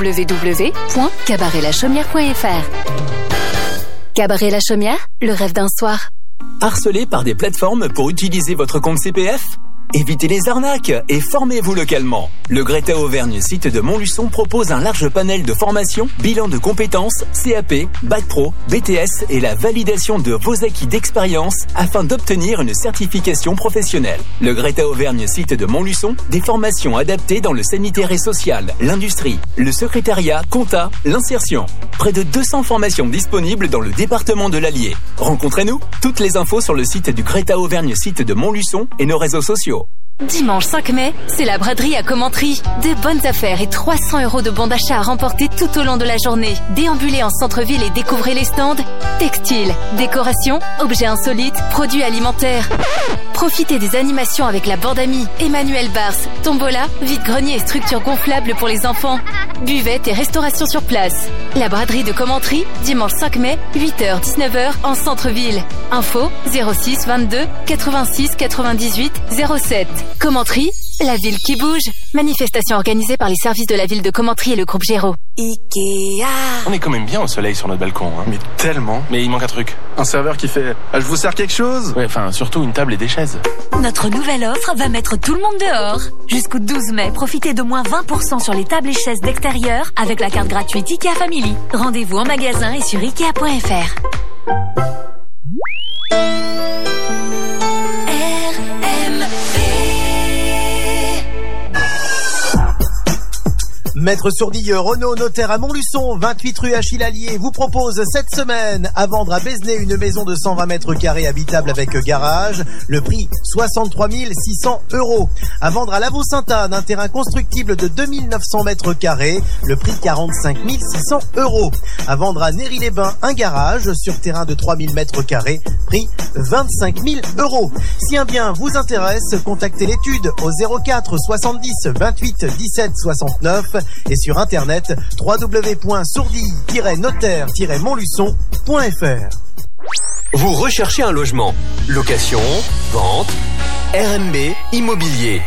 www.cabaretlachaumière.fr. Cabaret La Chaumière, le rêve d'un soir. Harcelé par des plateformes pour utiliser votre compte CPF? Évitez les arnaques et formez-vous localement. Le Greta Auvergne site de Montluçon propose un large panel de formations, bilan de compétences, CAP, Bac Pro, BTS et la validation de vos acquis d'expérience afin d'obtenir une certification professionnelle. Le Greta Auvergne site de Montluçon, des formations adaptées dans le sanitaire et social, l'industrie, le secrétariat, compta, l'insertion. Près de 200 formations disponibles dans le département de l'Allier. Rencontrez-nous, toutes les infos sur le site du Greta Auvergne site de Montluçon et nos réseaux sociaux. Dimanche 5 mai, c'est la braderie à Commentry. Des bonnes affaires et 300 € de bons d'achat à remporter tout au long de la journée. Déambulez en centre-ville et découvrez les stands textiles, décoration, objets insolites, produits alimentaires. Profitez des animations avec la bande amie, Emmanuel Bars, tombola, vide-grenier et structures gonflables pour les enfants. Buvette et restauration sur place. La braderie de Commentry, dimanche 5 mai, 8h-19h en centre-ville. Info 06 22 86 98 07. Commentry, la ville qui bouge. Manifestation organisée par les services de la ville de Commentry et le groupe Géraud. Ikea. On est quand même bien au soleil sur notre balcon, hein. Mais tellement. Mais il manque un truc. Un serveur qui fait « Je vous sers quelque chose ?» Ouais, enfin, surtout une table et des chaises. Notre nouvelle offre va mettre tout le monde dehors. Jusqu'au 12 mai, profitez de moins 20% sur les tables et chaises d'extérieur avec la carte gratuite Ikea Family. Rendez-vous en magasin et sur Ikea.fr. Maître Sourdille, Renault, notaire à Montluçon, 28 rue Achille Allier, vous propose cette semaine à vendre à Bézenay une maison de 120 mètres carrés habitable avec garage. Le prix, 63 600 €. À vendre à Lavaux-Sainte-Anne, un terrain constructible de 2900 mètres carrés. Le prix, 45 600 €. À vendre à Néry-les-Bains, un garage sur terrain de 3000 mètres carrés. Prix, 25 000 €. Si un bien vous intéresse, contactez l'étude au 04 70 28 17 69 et sur internet www.sourdille-notaire-montluçon.fr. Vous recherchez un logement, location, vente, RMB Immobilier.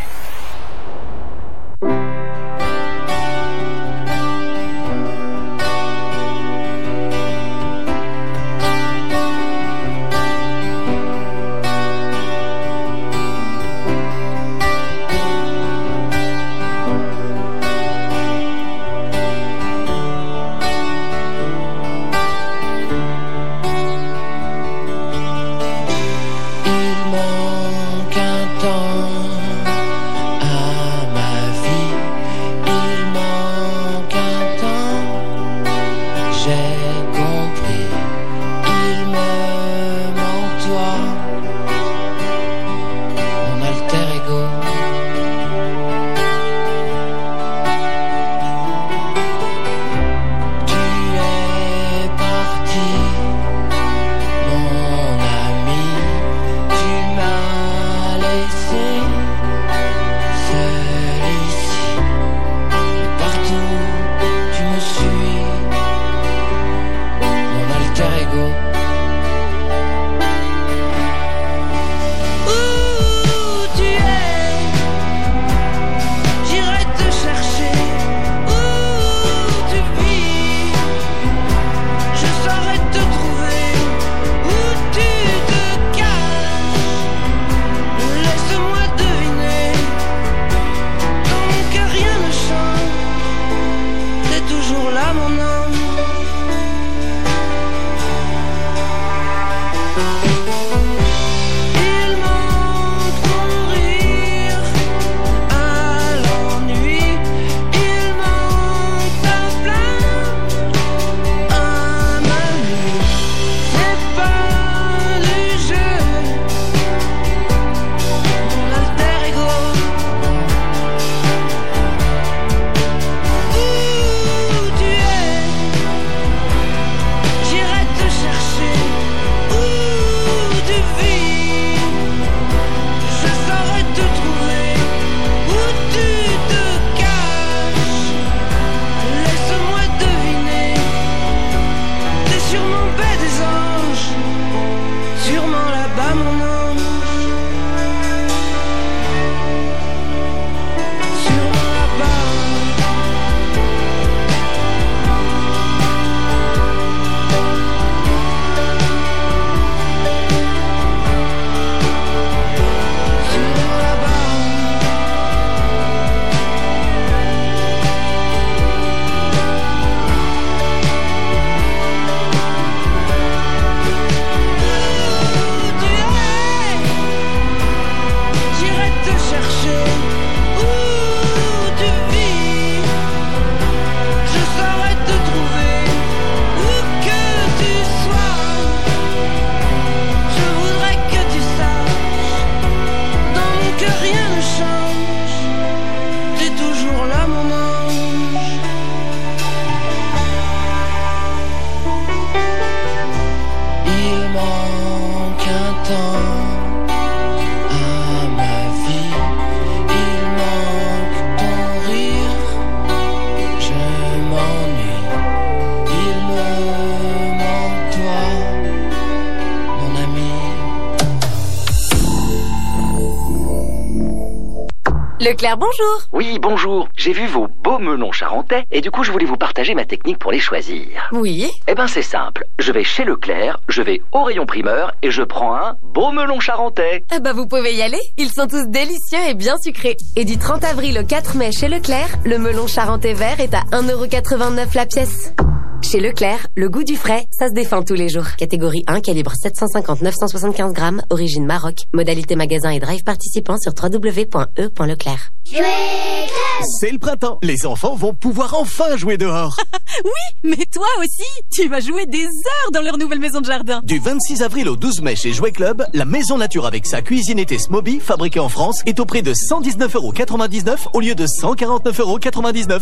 Leclerc, bonjour. Oui, bonjour. J'ai vu vos beaux melons charentais et du coup, je voulais vous partager ma technique pour les choisir. Oui. Eh ben, c'est simple. Je vais chez Leclerc, je vais au rayon primeur et je prends un beau melon charentais. Ah bah, vous pouvez y aller. Ils sont tous délicieux et bien sucrés. Et du 30 avril au 4 mai chez Leclerc, le melon charentais vert est à 1,89 € la pièce. Chez Leclerc, le goût du frais, ça se défend tous les jours. Catégorie 1, calibre 750-975 grammes, origine Maroc. Modalité magasin et drive participant sur www.e.leclerc. C'est le printemps. Les enfants vont pouvoir enfin jouer dehors. Oui, mais toi aussi, tu vas jouer des heures dans leur nouvelle maison de jardin. Du 26 avril au 12 mai chez Jouet Club, la maison nature avec sa cuisine été Smoby, fabriquée en France, est au prix de 119,99 € au lieu de 149,99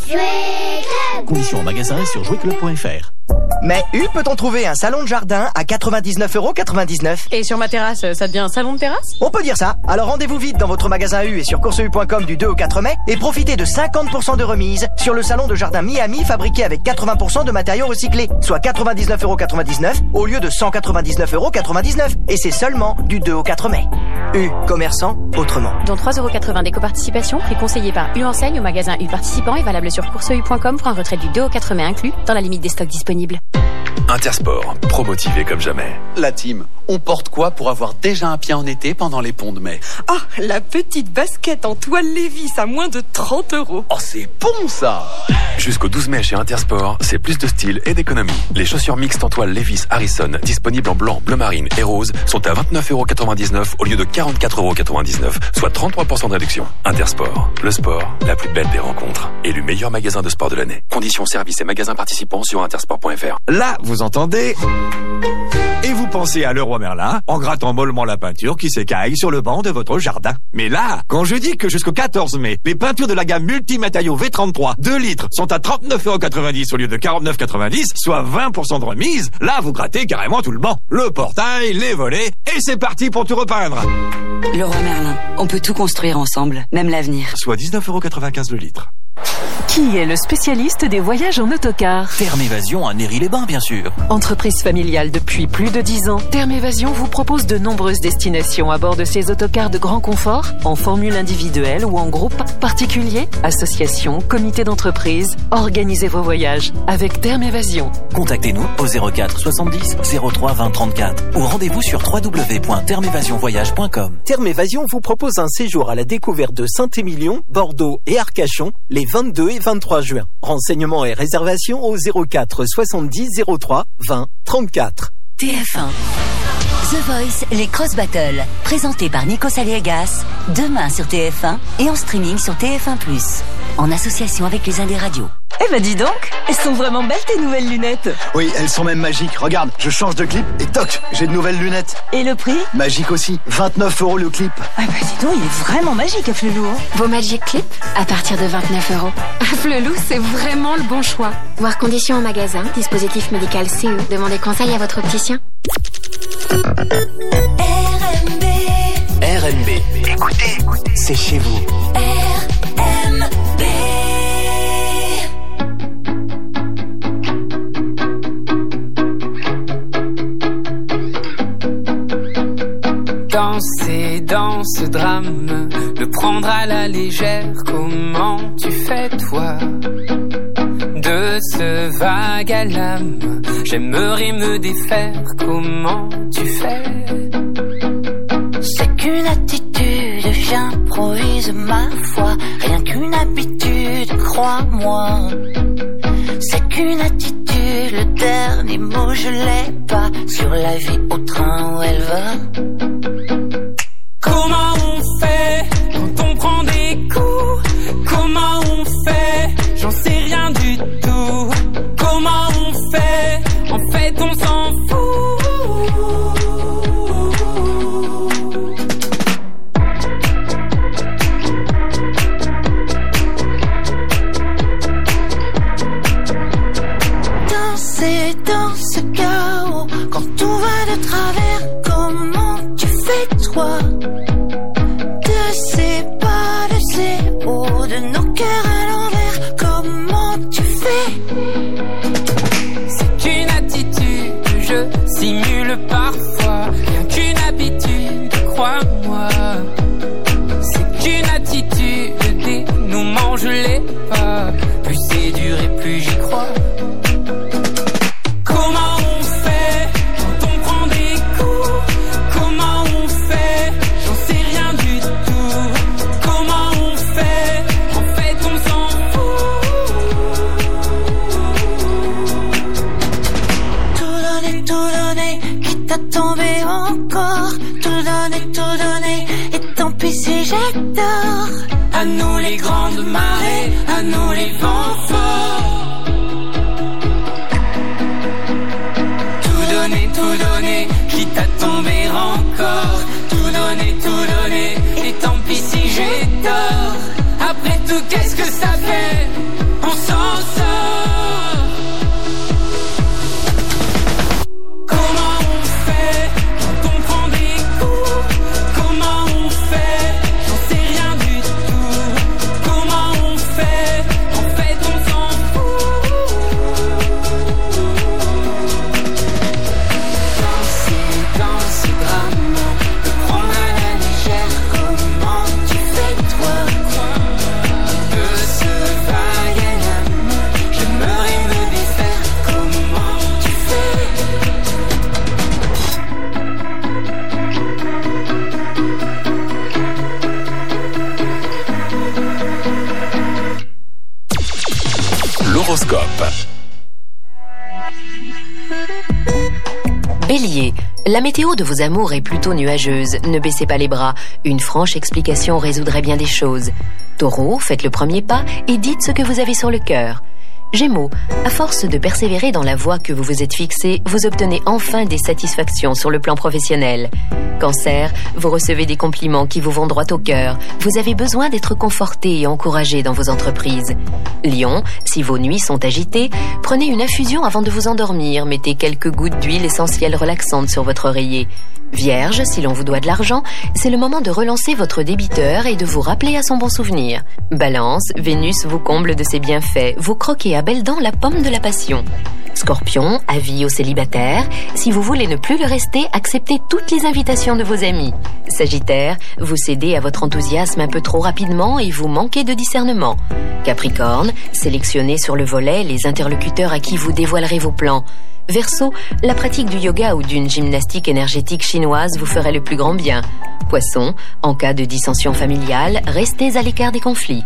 €. Conditions en magasin et sur jouetclub.fr. Mais peut-on trouver un salon de jardin à 99,99 €? Et sur ma terrasse, ça devient un salon de terrasse? On peut dire ça. Alors rendez-vous vite dans votre magasin U et sur courseu.com du 2 au 4 mai et profitez de 50% de remise sur le salon de jardin Miami fabriqué avec 80% de matériaux recyclés, soit 99,99 € au lieu de 199,99 €. Et c'est seulement du 2 au 4 mai. U, commerçant autrement. Dont 3,80 € d'éco-participation, prix conseillé par U enseigne au magasin U participant et valable sur courseu.com pour un retrait du 2 au 4 mai inclus dans la limite des stocks disponibles. Intersport, pro-motivé comme jamais. La team, on porte quoi pour avoir déjà un pied en été pendant les ponts de mai? Ah, la petite basket en toile Lévis à moins de 30 €. Oh, c'est bon ça! Jusqu'au 12 mai chez Intersport, c'est plus de style et d'économie. Les chaussures mixtes en toile Levi's Harrison, disponibles en blanc, bleu marine et rose, sont à 29,99 € au lieu de 44,99 €, soit 33% de réduction. Intersport, le sport, la plus belle des rencontres. Élu meilleur magasin de sport de l'année. Conditions, services et magasins participants sur intersport.fr. Là, vous entendez? Et vous pensez à Leroy Merlin en grattant mollement la peinture qui s'écaille sur le banc de votre jardin. Mais là, quand je dis que jusqu'au 14 mai, les peintures de la gamme multimatériaux V33 2 litres sont à 39,90 € au lieu de 49,90 €, soit 20% de remise, là vous grattez carrément tout le banc. Le portail, les volets, et c'est parti pour tout repeindre. Leroy Merlin, on peut tout construire ensemble, même l'avenir. Soit 19,95 € le litre. Qui est le spécialiste des voyages en autocar? Terme Évasion à Néry-les-Bains, bien sûr. Entreprise familiale depuis plus de 10 ans, Terme Évasion vous propose de nombreuses destinations à bord de ces autocars de grand confort, en formule individuelle ou en groupe, particulier, association, comité d'entreprise. Organisez vos voyages avec Terme Évasion. Contactez-nous au 04 70 03 20 34 ou rendez-vous sur www.termeévasionvoyage.com. Terme Évasion vous propose un séjour à la découverte de Saint-Émilion, Bordeaux et Arcachon les 22 et 23 juin. Renseignements et réservations au 04 70 03 20 34. TF1. The Voice, les Cross Battles, présenté par Nikos Aliagas, demain sur TF1 et en streaming sur TF1+, en association avec les Indes Radios. Eh ben dis donc, elles sont vraiment belles tes nouvelles lunettes. Oui, elles sont même magiques. Regarde, je change de clip et toc, j'ai de nouvelles lunettes. Et le prix? Magique aussi, 29 € le clip. Ah bah dis donc, il est vraiment magique à Flelou. Vos Magic Clip à partir de 29 €. Flelou, c'est vraiment le bon choix. Voir conditions en magasin, dispositif médical CE. Demandez conseil à votre opticien. RMB. RMB. Écoutez, c'est chez vous. RMB. Danser dans ce drame, le prendre à la légère, comment tu fais toi? De ce vague à l'âme, j'aimerais me défaire, comment tu fais? C'est qu'une attitude, j'improvise ma foi, rien qu'une habitude, crois-moi. C'est qu'une attitude, le dernier mot je l'ai pas, sur la vie au train où elle va. Comment on fait quand on prend des coups? Comment on fait? J'en sais rien du tout. Comment on fait? En fait on s'en fout. Danser dans ce chaos, quand tout va de travers, comment tu fais toi? De ces pas de zéro, de nos cœurs à l'envers, comment tu fais? C'est qu'une attitude que je simule parfois, rien qu'une habitude, crois-moi. C'est qu'une attitude, le encore. Tout donner, et tant pis si j'ai tort. À nous les grandes marées, à nous les vents forts. Tout donner, quitte à tomber encore. Tout donner, et tant pis si j'ai tort. Après tout, qu'est-ce que ça fait? On s'en sort. Comment on fait quand on prend des coups? Comment on fait? J'en sais rien du tout. Comment on fait? En fait, on s'en fout. Dans ce drame, de prendre à la légère. Comment tu fais toi? De ce vague âme, j'aimerais me défaire. Comment tu fais? L'horoscope. Bélier, la météo de vos amours est plutôt nuageuse. Ne baissez pas les bras. Une franche explication résoudrait bien des choses. Taureau, faites le premier pas et dites ce que vous avez sur le cœur. Gémeaux, à force de persévérer dans la voie que vous vous êtes fixée, vous obtenez enfin des satisfactions sur le plan professionnel. Cancer, vous recevez des compliments qui vous vont droit au cœur. Vous avez besoin d'être conforté et encouragé dans vos entreprises. Lion, si vos nuits sont agitées, prenez une infusion avant de vous endormir. Mettez quelques gouttes d'huile essentielle relaxante sur votre oreiller. Vierge, si l'on vous doit de l'argent, c'est le moment de relancer votre débiteur et de vous rappeler à son bon souvenir. Balance, Vénus vous comble de ses bienfaits. Vous croquez à belles dents la pomme de la passion. Scorpion, avis aux célibataires, si vous voulez ne plus le rester, acceptez toutes les invitations de vos amis. Sagittaire, vous cédez à votre enthousiasme un peu trop rapidement et vous manquez de discernement. Capricorne, sélectionnez sur le volet les interlocuteurs à qui vous dévoilerez vos plans. Verseau, la pratique du yoga ou d'une gymnastique énergétique chinoise vous ferait le plus grand bien. Poisson, en cas de dissension familiale, restez à l'écart des conflits.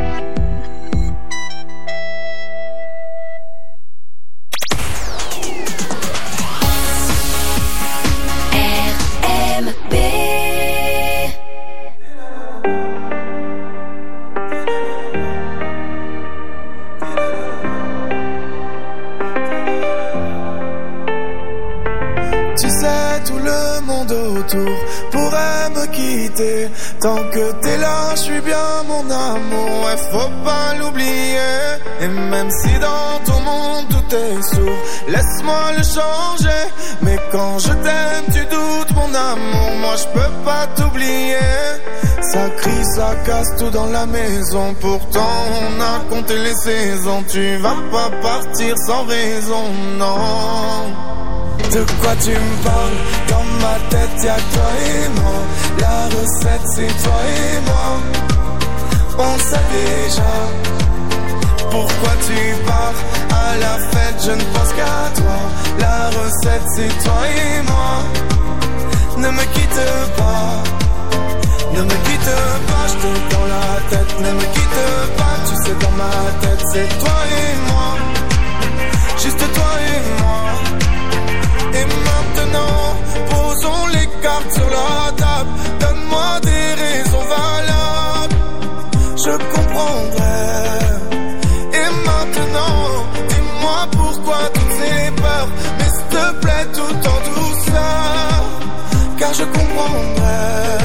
Pourrait me quitter. Tant que t'es là, je suis bien mon amour. Ouais, faut pas l'oublier. Et même si dans ton monde tout est sourd, laisse-moi le changer. Mais quand je t'aime, tu doutes mon amour. Moi je peux pas t'oublier. Ça crie, ça casse tout dans la maison. Pourtant on a compté les saisons. Tu vas pas partir sans raison, non. De quoi tu me parles? Dans ma tête y'a toi et moi. La recette c'est toi et moi. On le sait déjà. Pourquoi tu pars? À la fête je ne pense qu'à toi. La recette c'est toi et moi. Ne me quitte pas. Ne me quitte pas, je te dans la tête. Ne me quitte pas, tu sais dans ma tête c'est toi et moi. Juste toi et moi. Et maintenant, posons les cartes sur la table. Donne-moi des raisons valables. Je comprendrai. Et maintenant, dis-moi pourquoi toutes ces peurs. Mais s'il te plaît, tout en douceur. Car je comprendrai.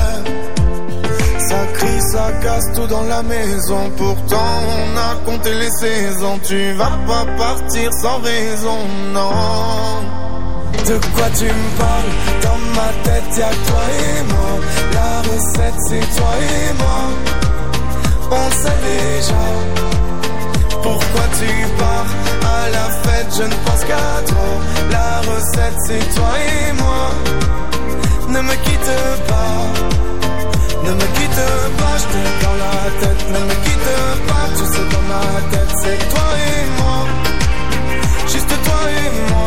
Ça crie, ça casse tout dans la maison. Pourtant, on a compté les saisons. Tu vas pas partir sans raison, non. De quoi tu me parles? Dans ma tête y'a toi et moi. La recette c'est toi et moi. On le sait déjà. Pourquoi tu pars? À la fête je ne pense qu'à toi. La recette c'est toi et moi. Ne me quitte pas. Ne me quitte pas, je t'ai dans la tête. Ne me quitte pas, tu sais dans ma tête c'est toi et moi. Juste toi et moi.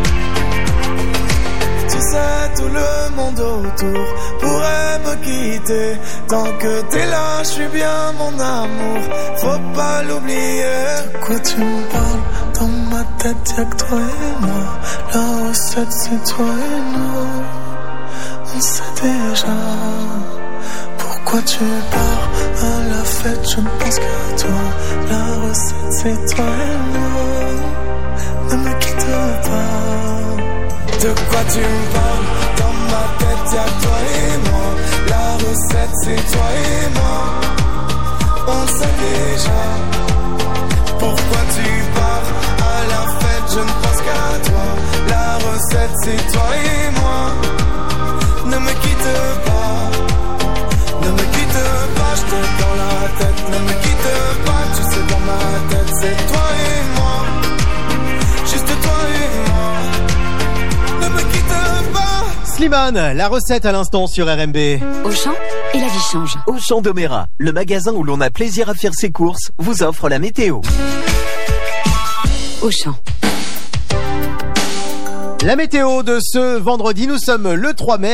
Tu sais, tout le monde autour pourrait me quitter. Tant que t'es là, je suis bien mon amour. Faut pas l'oublier. De quoi tu me parles? Dans ma tête, y'a que toi et moi. La recette, c'est toi et moi. déjà. Pourquoi tu pars à la fête, je ne pense qu'à toi. La recette c'est toi et moi. Ne me quitte pas. De quoi tu me parles? Dans ma tête y'a toi et moi. La recette c'est toi et moi. On le sait déjà. Pourquoi tu pars à la fête, je ne pense qu'à toi. La recette c'est toi et moi. Ne me quitte pas. Ne me quitte pas, je t'ai dans la tête. Ne me quitte pas, tu sais dans ma tête c'est toi et moi. Juste toi et moi. Ne me quitte pas. Slimane, la recette à l'instant sur RMB. Auchan, et la vie change. Auchan Doméra, le magasin où l'on a plaisir à faire ses courses, vous offre la météo. Auchan. La météo de ce vendredi, nous sommes le 3 mai.